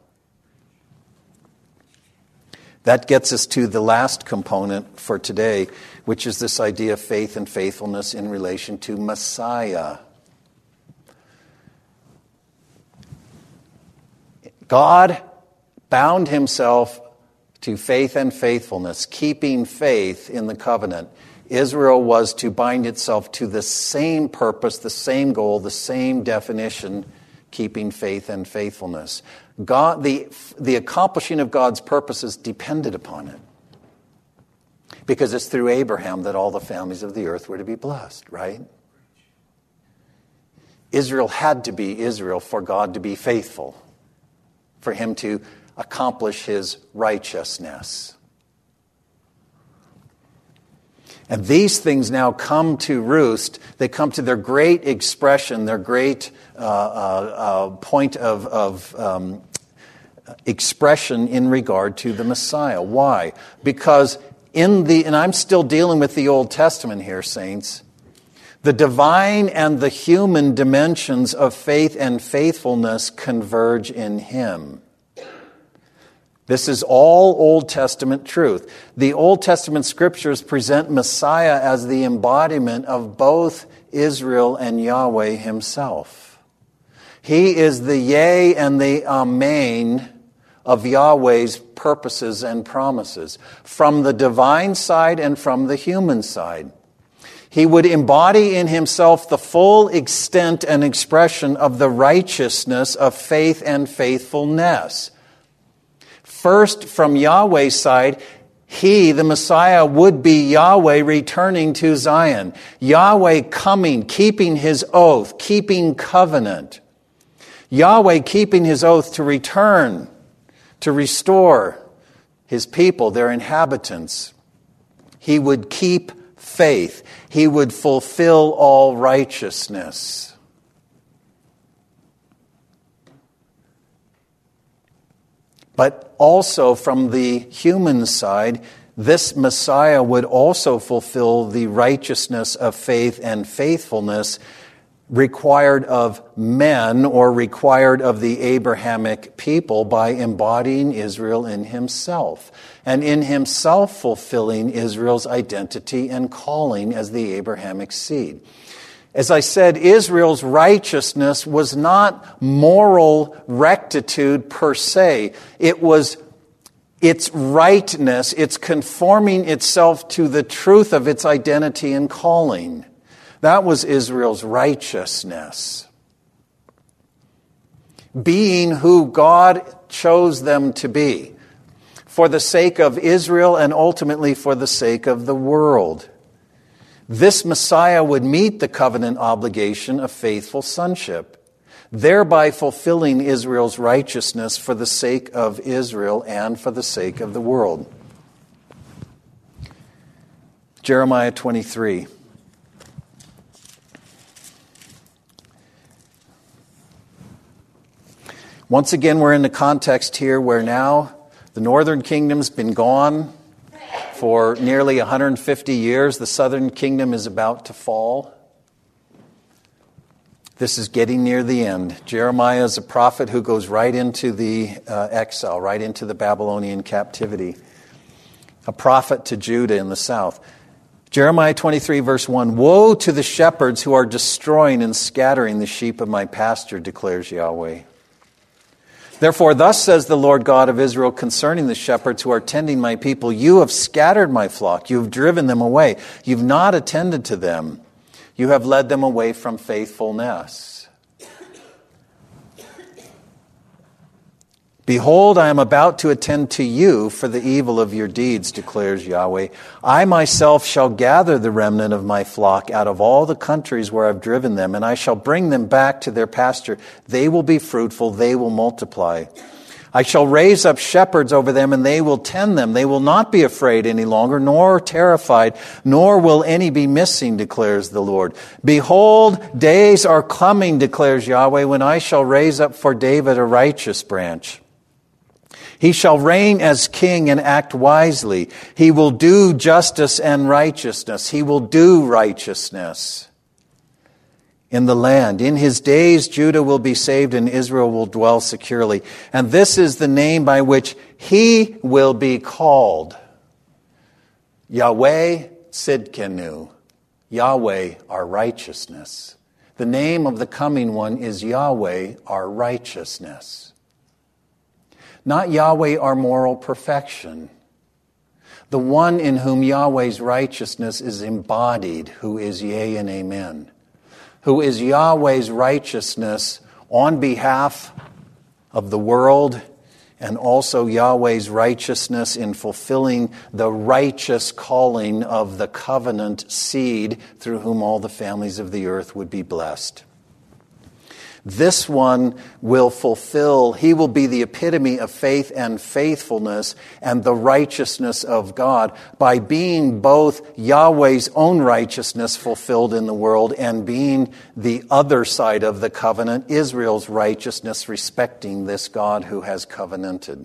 That gets us to the last component for today, which is this idea of faith and faithfulness in relation to Messiah. God bound himself to faith and faithfulness, keeping faith in the covenant. Israel was to bind itself to the same purpose, the same goal, the same definition, keeping faith and faithfulness. God, the accomplishing of God's purposes depended upon it. Because it's through Abraham that all the families of the earth were to be blessed, right? Israel had to be Israel for God to be faithful, for him to accomplish his righteousness. And these things now come to roost. They come to their great expression, their great point of expression in regard to the Messiah. Why? Because and I'm still dealing with the Old Testament here, saints, the divine and the human dimensions of faith and faithfulness converge in him. This is all Old Testament truth. The Old Testament scriptures present Messiah as the embodiment of both Israel and Yahweh himself. He is the yea and the amen of Yahweh's purposes and promises, from the divine side and from the human side. He would embody in himself the full extent and expression of the righteousness of faith and faithfulness. First, from Yahweh's side, he, the Messiah, would be Yahweh returning to Zion. Yahweh coming, keeping his oath, keeping covenant. Yahweh keeping his oath to return, to restore his people, their inhabitants. He would keep faith. He would fulfill all righteousness. But also from the human side, this Messiah would also fulfill the righteousness of faith and faithfulness required of men or required of the Abrahamic people by embodying Israel in himself and in himself fulfilling Israel's identity and calling as the Abrahamic seed. As I said, Israel's righteousness was not moral rectitude per se. It was its rightness, its conforming itself to the truth of its identity and calling. That was Israel's righteousness. Being who God chose them to be. for the sake of Israel and ultimately for the sake of the world. This Messiah would meet the covenant obligation of faithful sonship, thereby fulfilling Israel's righteousness for the sake of Israel and for the sake of the world. Jeremiah 23. Once again, we're in the context here where now the northern kingdom's been gone for nearly 150 years. The southern kingdom is about to fall. This is getting near the end. Jeremiah is a prophet who goes right into the exile, right into the Babylonian captivity. A prophet to Judah in the south. Jeremiah 23 verse 1, "Woe to the shepherds who are destroying and scattering the sheep of my pasture, declares Yahweh. Therefore, thus says the Lord God of Israel concerning the shepherds who are tending my people, you have scattered my flock, you have driven them away, you've not attended to them, you have led them away from faithfulness. Behold, I am about to attend to you for the evil of your deeds, declares Yahweh. I myself shall gather the remnant of my flock out of all the countries where I've driven them, and I shall bring them back to their pasture. They will be fruitful, they will multiply. I shall raise up shepherds over them, and they will tend them. They will not be afraid any longer, nor terrified, nor will any be missing, declares the Lord. Behold, days are coming, declares Yahweh, when I shall raise up for David a righteous branch. He shall reign as king and act wisely. He will do justice and righteousness. He will do righteousness in the land. In his days, Judah will be saved and Israel will dwell securely. And this is the name by which he will be called. Yahweh Tzidkenu. Yahweh, our righteousness. The name of the coming one is Yahweh, our righteousness. Not Yahweh, our moral perfection. The one in whom Yahweh's righteousness is embodied, who is yea and amen. Who is Yahweh's righteousness on behalf of the world, and also Yahweh's righteousness in fulfilling the righteous calling of the covenant seed through whom all the families of the earth would be blessed. This one will fulfill, he will be the epitome of faith and faithfulness and the righteousness of God by being both Yahweh's own righteousness fulfilled in the world and being the other side of the covenant, Israel's righteousness respecting this God who has covenanted.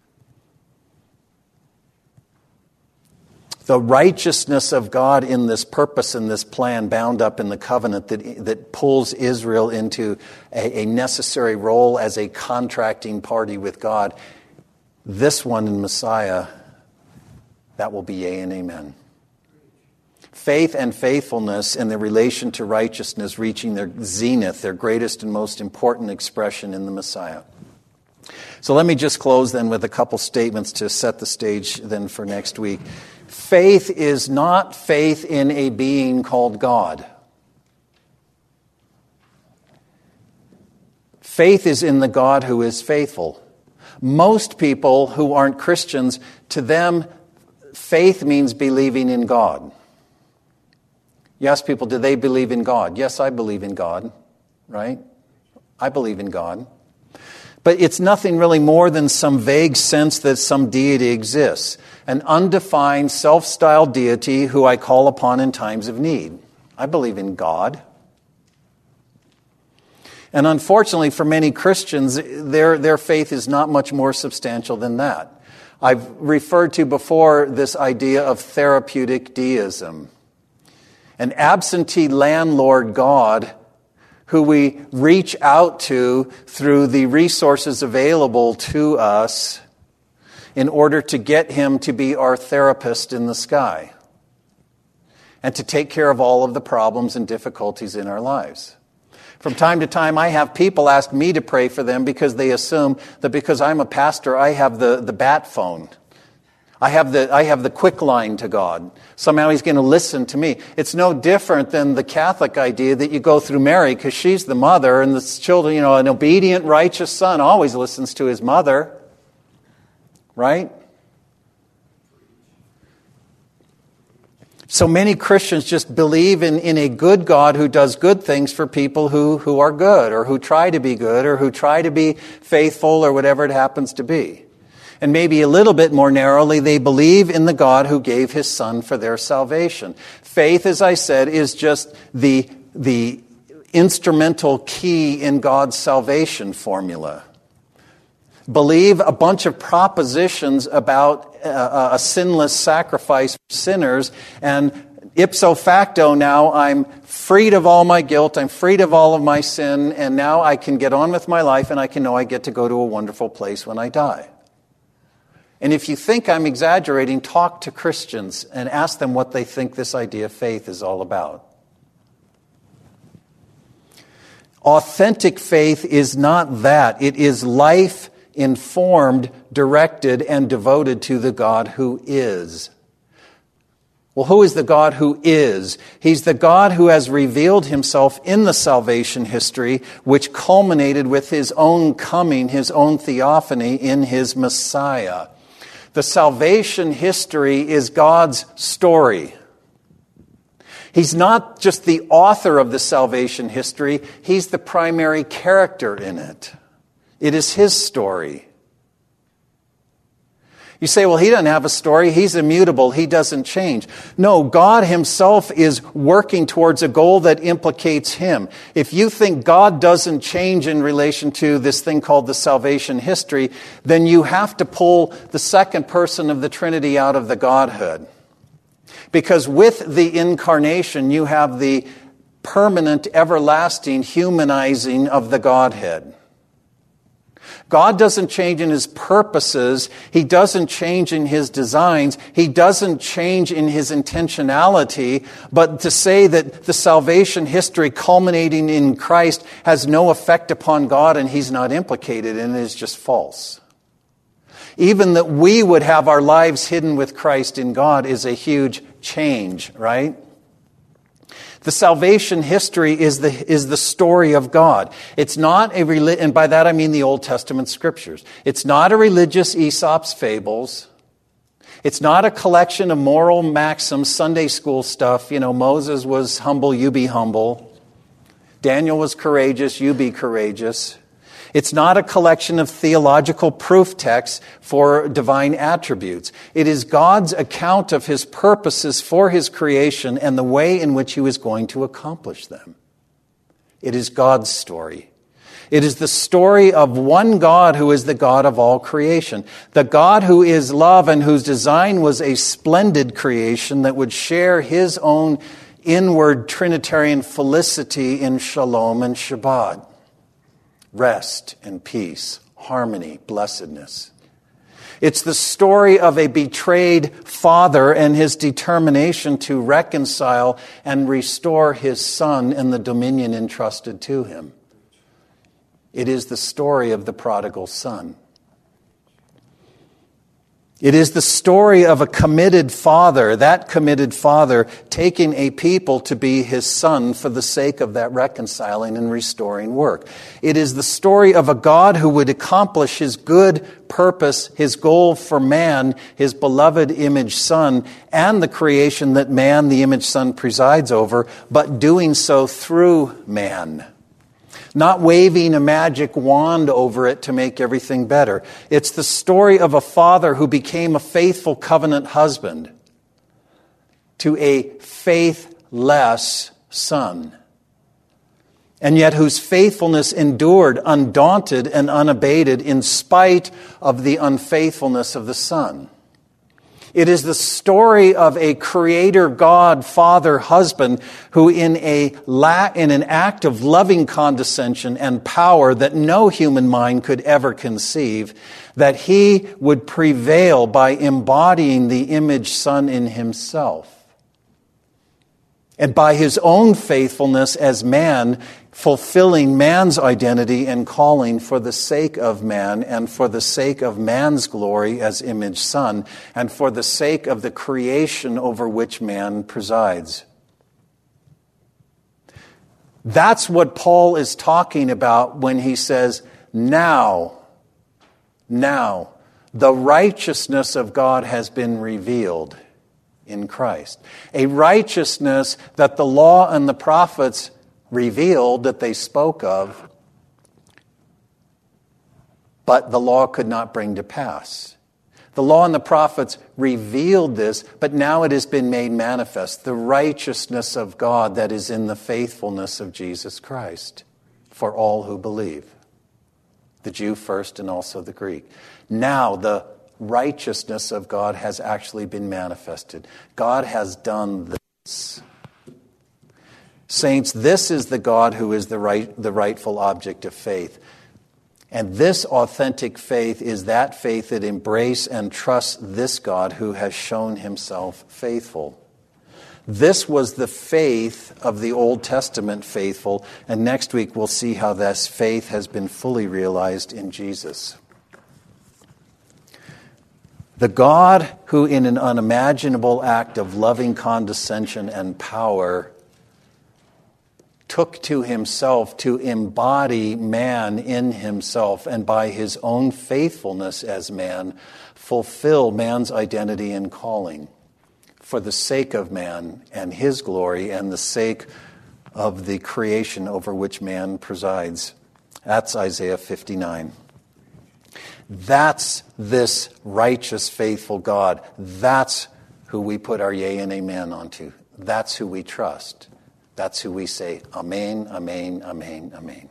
The righteousness of God in this purpose and this plan bound up in the covenant that pulls Israel into a necessary role as a contracting party with God. This one in Messiah, that will be yea and amen. Faith and faithfulness in the relation to righteousness reaching their zenith, their greatest and most important expression in the Messiah. So let me just close then with a couple statements to set the stage then for next week. Faith is not faith in a being called God. Faith is in the God who is faithful. Most people who aren't Christians, to them, faith means believing in God. You ask people, do they believe in God? Yes, I believe in God, right? I believe in God. But it's nothing really more than some vague sense that some deity exists. An undefined, self-styled deity who I call upon in times of need. I believe in God. And unfortunately for many Christians, their faith is not much more substantial than that. I've referred to before this idea of therapeutic deism. An absentee landlord God who we reach out to through the resources available to us in order to get him to be our therapist in the sky and to take care of all of the problems and difficulties in our lives. From time to time, I have people ask me to pray for them because they assume that because I'm a pastor, I have the bat phone. I have the quick line to God. Somehow he's going to listen to me. It's no different than the Catholic idea that you go through Mary because she's the mother and the children, an obedient, righteous son always listens to his mother. Right? So many Christians just believe in a good God who does good things for people who are good, or who try to be good, or who try to be faithful, or whatever it happens to be. And maybe a little bit more narrowly, they believe in the God who gave his Son for their salvation. Faith, as I said, is just the instrumental key in God's salvation formula. Believe a bunch of propositions about a sinless sacrifice for sinners, and ipso facto now I'm freed of all my guilt, I'm freed of all of my sin, and now I can get on with my life, and I can know I get to go to a wonderful place when I die. And if you think I'm exaggerating, talk to Christians and ask them what they think this idea of faith is all about. Authentic faith is not that. It is life informed, directed, and devoted to the God who is. Well, who is the God who is? He's the God who has revealed himself in the salvation history, which culminated with his own coming, his own theophany in his Messiah. The salvation history is God's story. He's not just the author of the salvation history, he's the primary character in it. It is his story. You say, well, he doesn't have a story. He's immutable. He doesn't change. No, God himself is working towards a goal that implicates him. If you think God doesn't change in relation to this thing called the salvation history, then you have to pull the second person of the Trinity out of the Godhood. Because with the incarnation, you have the permanent, everlasting humanizing of the Godhead. God doesn't change in his purposes. He doesn't change in his designs. He doesn't change in his intentionality. But to say that the salvation history culminating in Christ has no effect upon God and he's not implicated in it is just false. Even that we would have our lives hidden with Christ in God is a huge change, right? The salvation history is the story of God. It's not and by that I mean the Old Testament scriptures. It's not a religious Aesop's fables. It's not a collection of moral maxims, Sunday school stuff. You know, Moses was humble, you be humble. Daniel was courageous, you be courageous. It's not a collection of theological proof texts for divine attributes. It is God's account of his purposes for his creation and the way in which he was going to accomplish them. It is God's story. It is the story of one God who is the God of all creation. The God who is love and whose design was a splendid creation that would share his own inward Trinitarian felicity in shalom and Shabbat. Rest and peace, harmony, blessedness. It's the story of a betrayed father and his determination to reconcile and restore his son and the dominion entrusted to him. It is the story of the prodigal son. It is the story of a committed father, that committed father taking a people to be his son for the sake of that reconciling and restoring work. It is the story of a God who would accomplish his good purpose, his goal for man, his beloved image son, and the creation that man, the image son, presides over, but doing so through man. Not waving a magic wand over it to make everything better. It's the story of a father who became a faithful covenant husband to a faithless son, and yet whose faithfulness endured undaunted and unabated in spite of the unfaithfulness of the son. It is the story of a creator God, father, husband, who in an act of loving condescension and power that no human mind could ever conceive, that he would prevail by embodying the image son in himself. And by his own faithfulness as man, fulfilling man's identity and calling for the sake of man and for the sake of man's glory as image son and for the sake of the creation over which man presides. That's what Paul is talking about when he says, now, the righteousness of God has been revealed. in Christ. A righteousness that the law and the prophets revealed, that they spoke of, but the law could not bring to pass. The law and the prophets revealed this, but now it has been made manifest. The righteousness of God that is in the faithfulness of Jesus Christ for all who believe. The Jew first and also the Greek. Now the righteousness of God has actually been manifested. God has done this. Saints, this is the God who is the rightful object of faith. And this authentic faith is that faith that embraces and trusts this God who has shown himself faithful. This was the faith of the Old Testament faithful, and next week we'll see how this faith has been fully realized in Jesus. The God who, in an unimaginable act of loving condescension and power, took to himself to embody man in himself, and by his own faithfulness as man, fulfill man's identity and calling for the sake of man and his glory and the sake of the creation over which man presides. That's Isaiah 59. That's this righteous, faithful God. That's who we put our yea and amen onto. That's who we trust. That's who we say, Amen, Amen, Amen, Amen.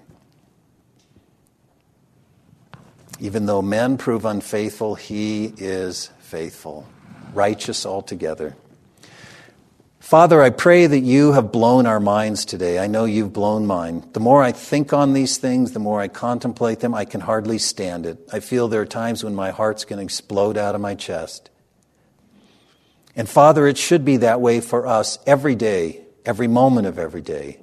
Even though men prove unfaithful, he is faithful, righteous altogether. Father, I pray that you have blown our minds today. I know you've blown mine. The more I think on these things, the more I contemplate them, I can hardly stand it. I feel there are times when my heart's going to explode out of my chest. And Father, it should be that way for us every day, every moment of every day.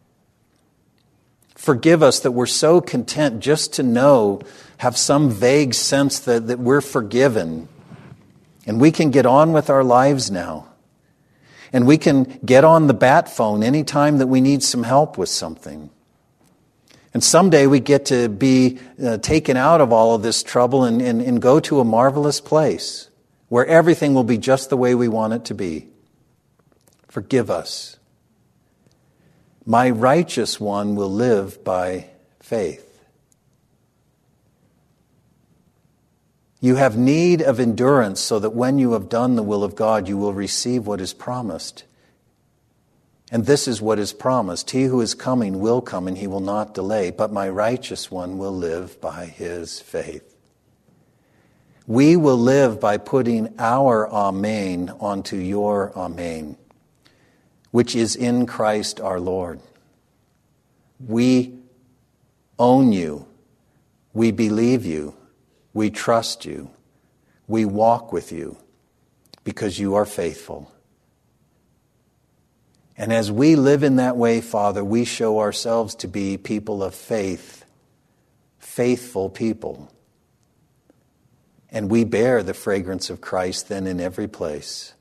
Forgive us that we're so content just to know, have some vague sense that we're forgiven. And we can get on with our lives now. And we can get on the bat phone anytime that we need some help with something. And someday we get to be taken out of all of this trouble and go to a marvelous place where everything will be just the way we want it to be. Forgive us. My righteous one will live by faith. You have need of endurance so that when you have done the will of God, you will receive what is promised. And this is what is promised. He who is coming will come and he will not delay, but my righteous one will live by his faith. We will live by putting our Amen onto your Amen, which is in Christ our Lord. We own you. We believe you. We trust you. We walk with you because you are faithful. And as we live in that way, Father, we show ourselves to be people of faith, faithful people. And we bear the fragrance of Christ then in every place.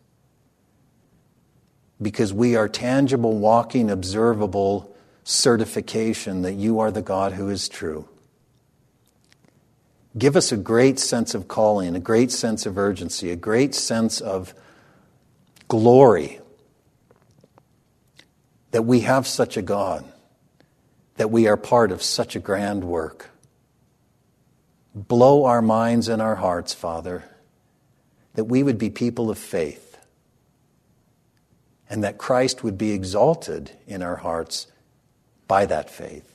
Because we are tangible, walking, observable certification that you are the God who is true. Give us a great sense of calling, a great sense of urgency, a great sense of glory that we have such a God, that we are part of such a grand work. Blow our minds and our hearts, Father, that we would be people of faith and that Christ would be exalted in our hearts by that faith.